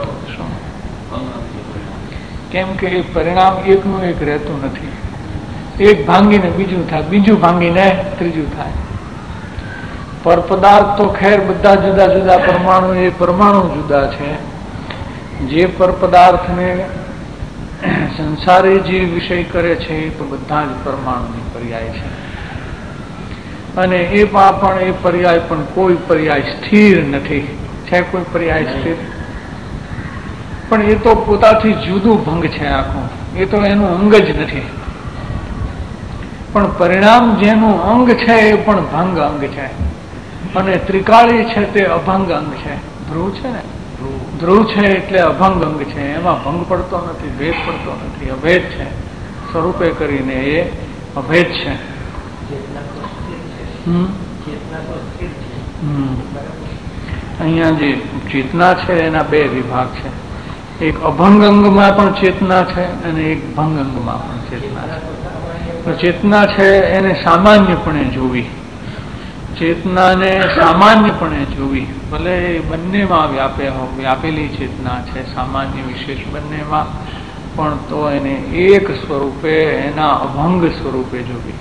Speaker 2: કેમ કે એ પરિણામ એકનું એક રહેતું નથી. એક ભાંગીને બીજું થાય, બીજું ભાંગીને ત્રીજું થાય. પર પદાર્થ તો ખેર બધા જુદા જુદા પરમાણુ, એ પરમાણુ જુદા છે. જે પર પદાર્થને સંસારી જે વિષય કરે છે એ તો બધા જ પરમાણુની પર્યાય છે. અને એ પણ એ પર્યાય પણ કોઈ પર્યાય સ્થિર નથી. છે કોઈ પર્યાય સ્થિર? પણ એ તો પોતાથી જુદું ભંગ છે આખું, એ તો એનું અંગ જ નથી. પણ પરિણામ જેનું અંગ છે એ પણ ભંગ અંગ છે. અને ત્રિકાળી છે તે અભંગ અંગ છે. ધ્રુવ છે ને, ધ્રુવ છે એટલે અભંગ અંગ છે. એમાં ભંગ પડતો નથી, ભેદ પડતો નથી, અભેદ છે. સ્વરૂપે કરીને એ અભેદ છે. અહીંયા જે ચેતના છે એના બે વિભાગ છે. એક અભંગ અંગમાં પણ ચેતના છે અને એક ભંગ અંગમાં પણ ચેતના છે. ચેતના છે એને સામાન્યપણે જોવી, ચેતનાને સામાન્યપણે જોવી. ભલે બંનેમાં વ્યાપે વ્યાપેલી ચેતના છે, સામાન્ય વિશેષ બંનેમાં, પણ તો એને એક સ્વરૂપે, એના અભંગ સ્વરૂપે જોવી.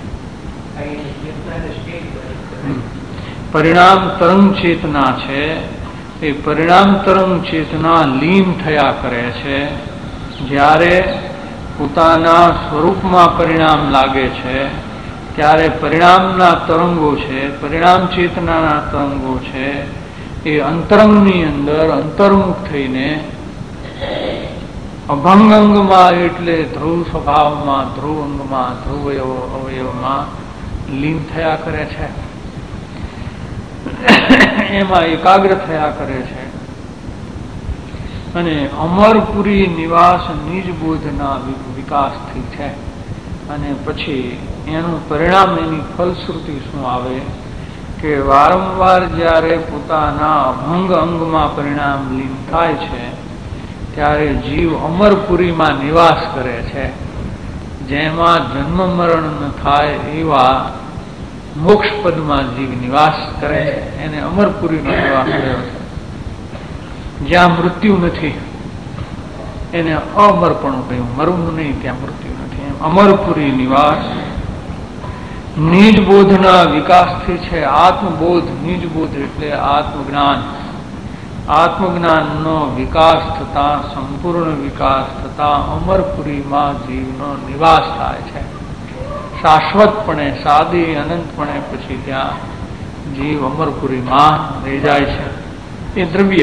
Speaker 2: પરિણામ તરંગ ચેતના છે એ પરિણામ તરંગ ચેતના લીન થયા કરે છે. જ્યારે પોતાના સ્વરૂપમાં પરિણામ લાગે છે ત્યારે પરિણામના તરંગો છે, પરિણામ ચેતનાના તરંગો છે, એ અંતરંગની અંદર અંતર્મુખ થઈને અભંગ અંગમાં એટલે ધ્રુવ સ્વભાવમાં, ધ્રુવ અંગમાં, ધ્રુવ અવયવમાં લીન થયા કરે છે. એમાં એકાગ્ર થયા કરે છે. અને અમરપુરી નિવાસ નિજબોધના વિકાસથી છે. અને પછી એનું પરિણામ, એની ફલશ્રુતિ શું આવે કે વારંવાર જ્યારે પોતાના અભંગ અંગમાં પરિણામ લીન થાય છે ત્યારે જીવ અમરપુરીમાં નિવાસ કરે છે. જેમાં જન્મ મરણ ન થાય એવા મોક્ષ પદમાં જીવ નિવાસ કરે છે. એને અમરપુરીનો નિવાસ કર્યો છે. જ્યાં મૃત્યુ નથી એને અમરપણું કહ્યું. મરવું નહીં, ત્યાં મૃત્યુ નથી. એમ અમરપુરી નિવાસ નિજબોધના વિકાસથી છે. આત્મબોધ, નિજબોધ એટલે આત્મજ્ઞાન. આત્મજ્ઞાનનો વિકાસ થતા, સંપૂર્ણ વિકાસ થતા અમરપુરીમાં જીવનો નિવાસ થાય છે. શાશ્વતપણે, સાદી અનંતપણે પછી ત્યાં જીવ અમરપુરીમાં રહી જાય છે. એ દ્રવ્ય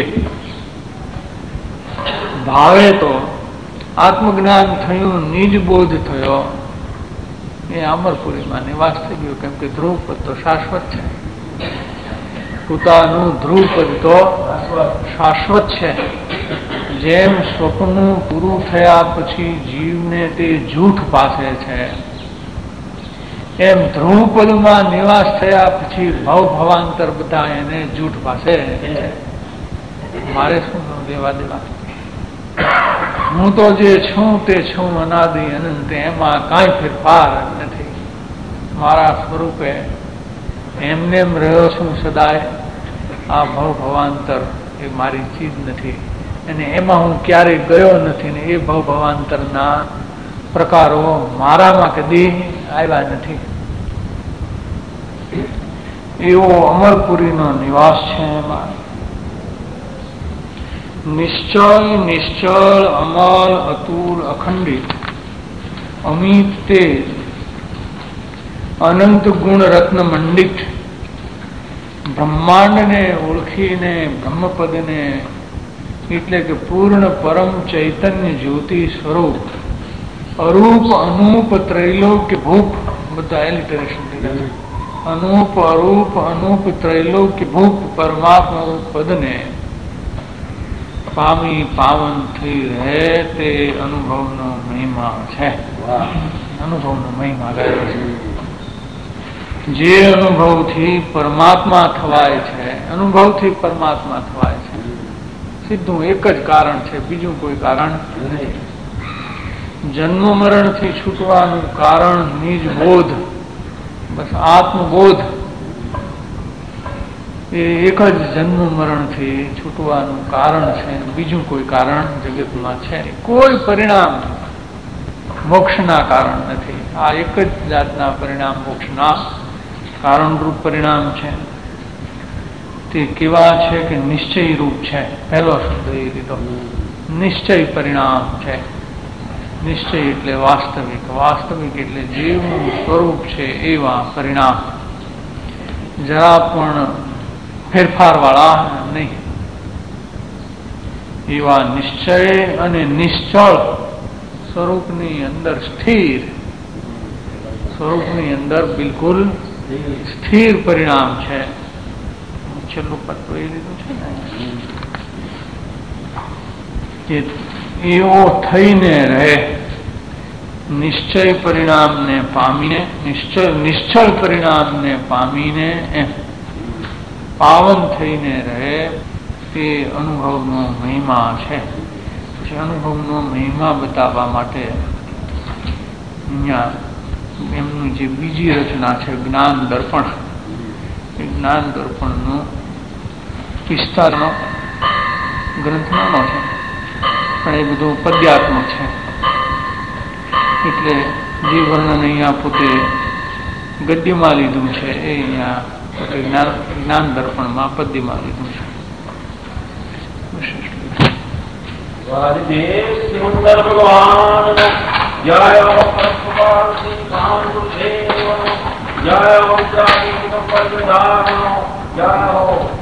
Speaker 2: ભાવે તો આત્મજ્ઞાન થયું, નિજબોધ થયો, એ અમરપુરીમાં નિવાસ થઈ ગયો. કેમ કે ધ્રુવપદ તો શાશ્વત છે. પોતાનું ધ્રુવપદ તો શાશ્વત છે. જેમ સ્વપ્નું પૂરું થયા પછી જીવને તે જૂઠ પાસે છે, એમ ધ્રુવપદમાં નિવાસ થયા પછી ભવ ભવાંતર બધા એને જૂઠ પાસે. મારે શું દેવા દેવા? હું તો જે છું તે છું, અનાદિ અનંત, એમાં કાંઈ ફેરફાર નથી. મારા સ્વરૂપે એમને એમ રહ્યો છું સદાય. આ ભવ ભવાંતર એ મારી ચીજ નથી અને એમાં હું ક્યારેય ગયો નથી ને એ ભવ ભવાંતરના પ્રકારો મારામાં કદી આવ્યા નથી. એવો અમરપુરીનો નિવાસ છે. એમાં નિશ્ચલ, નિશ્ચળ, અમલ, અતુલ, અખંડિત, અમિત, તેજ, અનંત ગુણ રત્ન મંડિત, બ્રહ્માંડને ઓળખીને બ્રહ્મપદને એટલે કે પૂર્ણ પરમ ચૈતન્ય જ્યોતિ સ્વરૂપ, અરૂપ અનૂપ ત્રૈલોક્ય ભૂપ, બધા એલિટરેશન થઈ. અનૂપ અરૂપ અનૂપ ત્રૈલોક્ય ભૂપ પરમાત્મા પદને પામી પાવન થઈ રહે તે અનુભવનો મહિમા છે. અનુભવનો મહિમા ગયો છે. જે અનુભવથી પરમાત્મા થવાય છે, અનુભવથી પરમાત્મા થવાય છે. સીધું એક જ કારણ છે, બીજું કોઈ કારણ નહીં. જન્મ મરણથી છૂટવાનું કારણ નિજ બોધ, બસ આત્મબોધ. એ એક જ જન્મ મરણથી છૂટવાનું કારણ છે. બીજું કોઈ કારણ જગતમાં છે. કોઈ પરિણામ મોક્ષના કારણ નથી. આ એક જ જાતના પરિણામ મોક્ષના કારણરૂપ પરિણામ છે. તે કેવા છે કે નિશ્ચય રૂપ છે. પહેલો શબ્દ એ લીધો, નિશ્ચય પરિણામ છે. નિશ્ચય એટલે વાસ્તવિક, વાસ્તવિક એટલે જેવું સ્વરૂપ છે એવા પરિણામ, જરા પણ ફેરફાર વાળા નહીં એવા નિશ્ચય અને નિશ્ચળ સ્વરૂપની અંદર સ્થિર, સ્વરૂપની અંદર બિલકુલ સ્થિર પરિણામ છે. છેલ્લું પદ તો એ લીધું છે ને કે એવો થઈને રહે, નિશ્ચય પરિણામને પામીને, નિશ્ચય નિશ્ચળ પરિણામને પામીને એમ પાવન થઈને રહે, તે અનુભવનો મહિમા છે. પછી અનુભવનો મહિમા બતાવવા માટે અહીંયા એમની જે બીજી રચના છે જ્ઞાન દર્પણ, એ જ્ઞાન દર્પણનો વિસ્તારનો ગ્રંથ નાનો છે, પણ એ બધું પદ્યાત્મક છે. એટલે જે વર્ણન અહીંયા પોતે ગદ્યમાં લીધું છે એ અહીંયા પોતે જ્ઞાન જ્ઞાન દર્પણમાં પદ્યમાં લીધું છે.
Speaker 3: સુંદર ભગવાન જય જય જય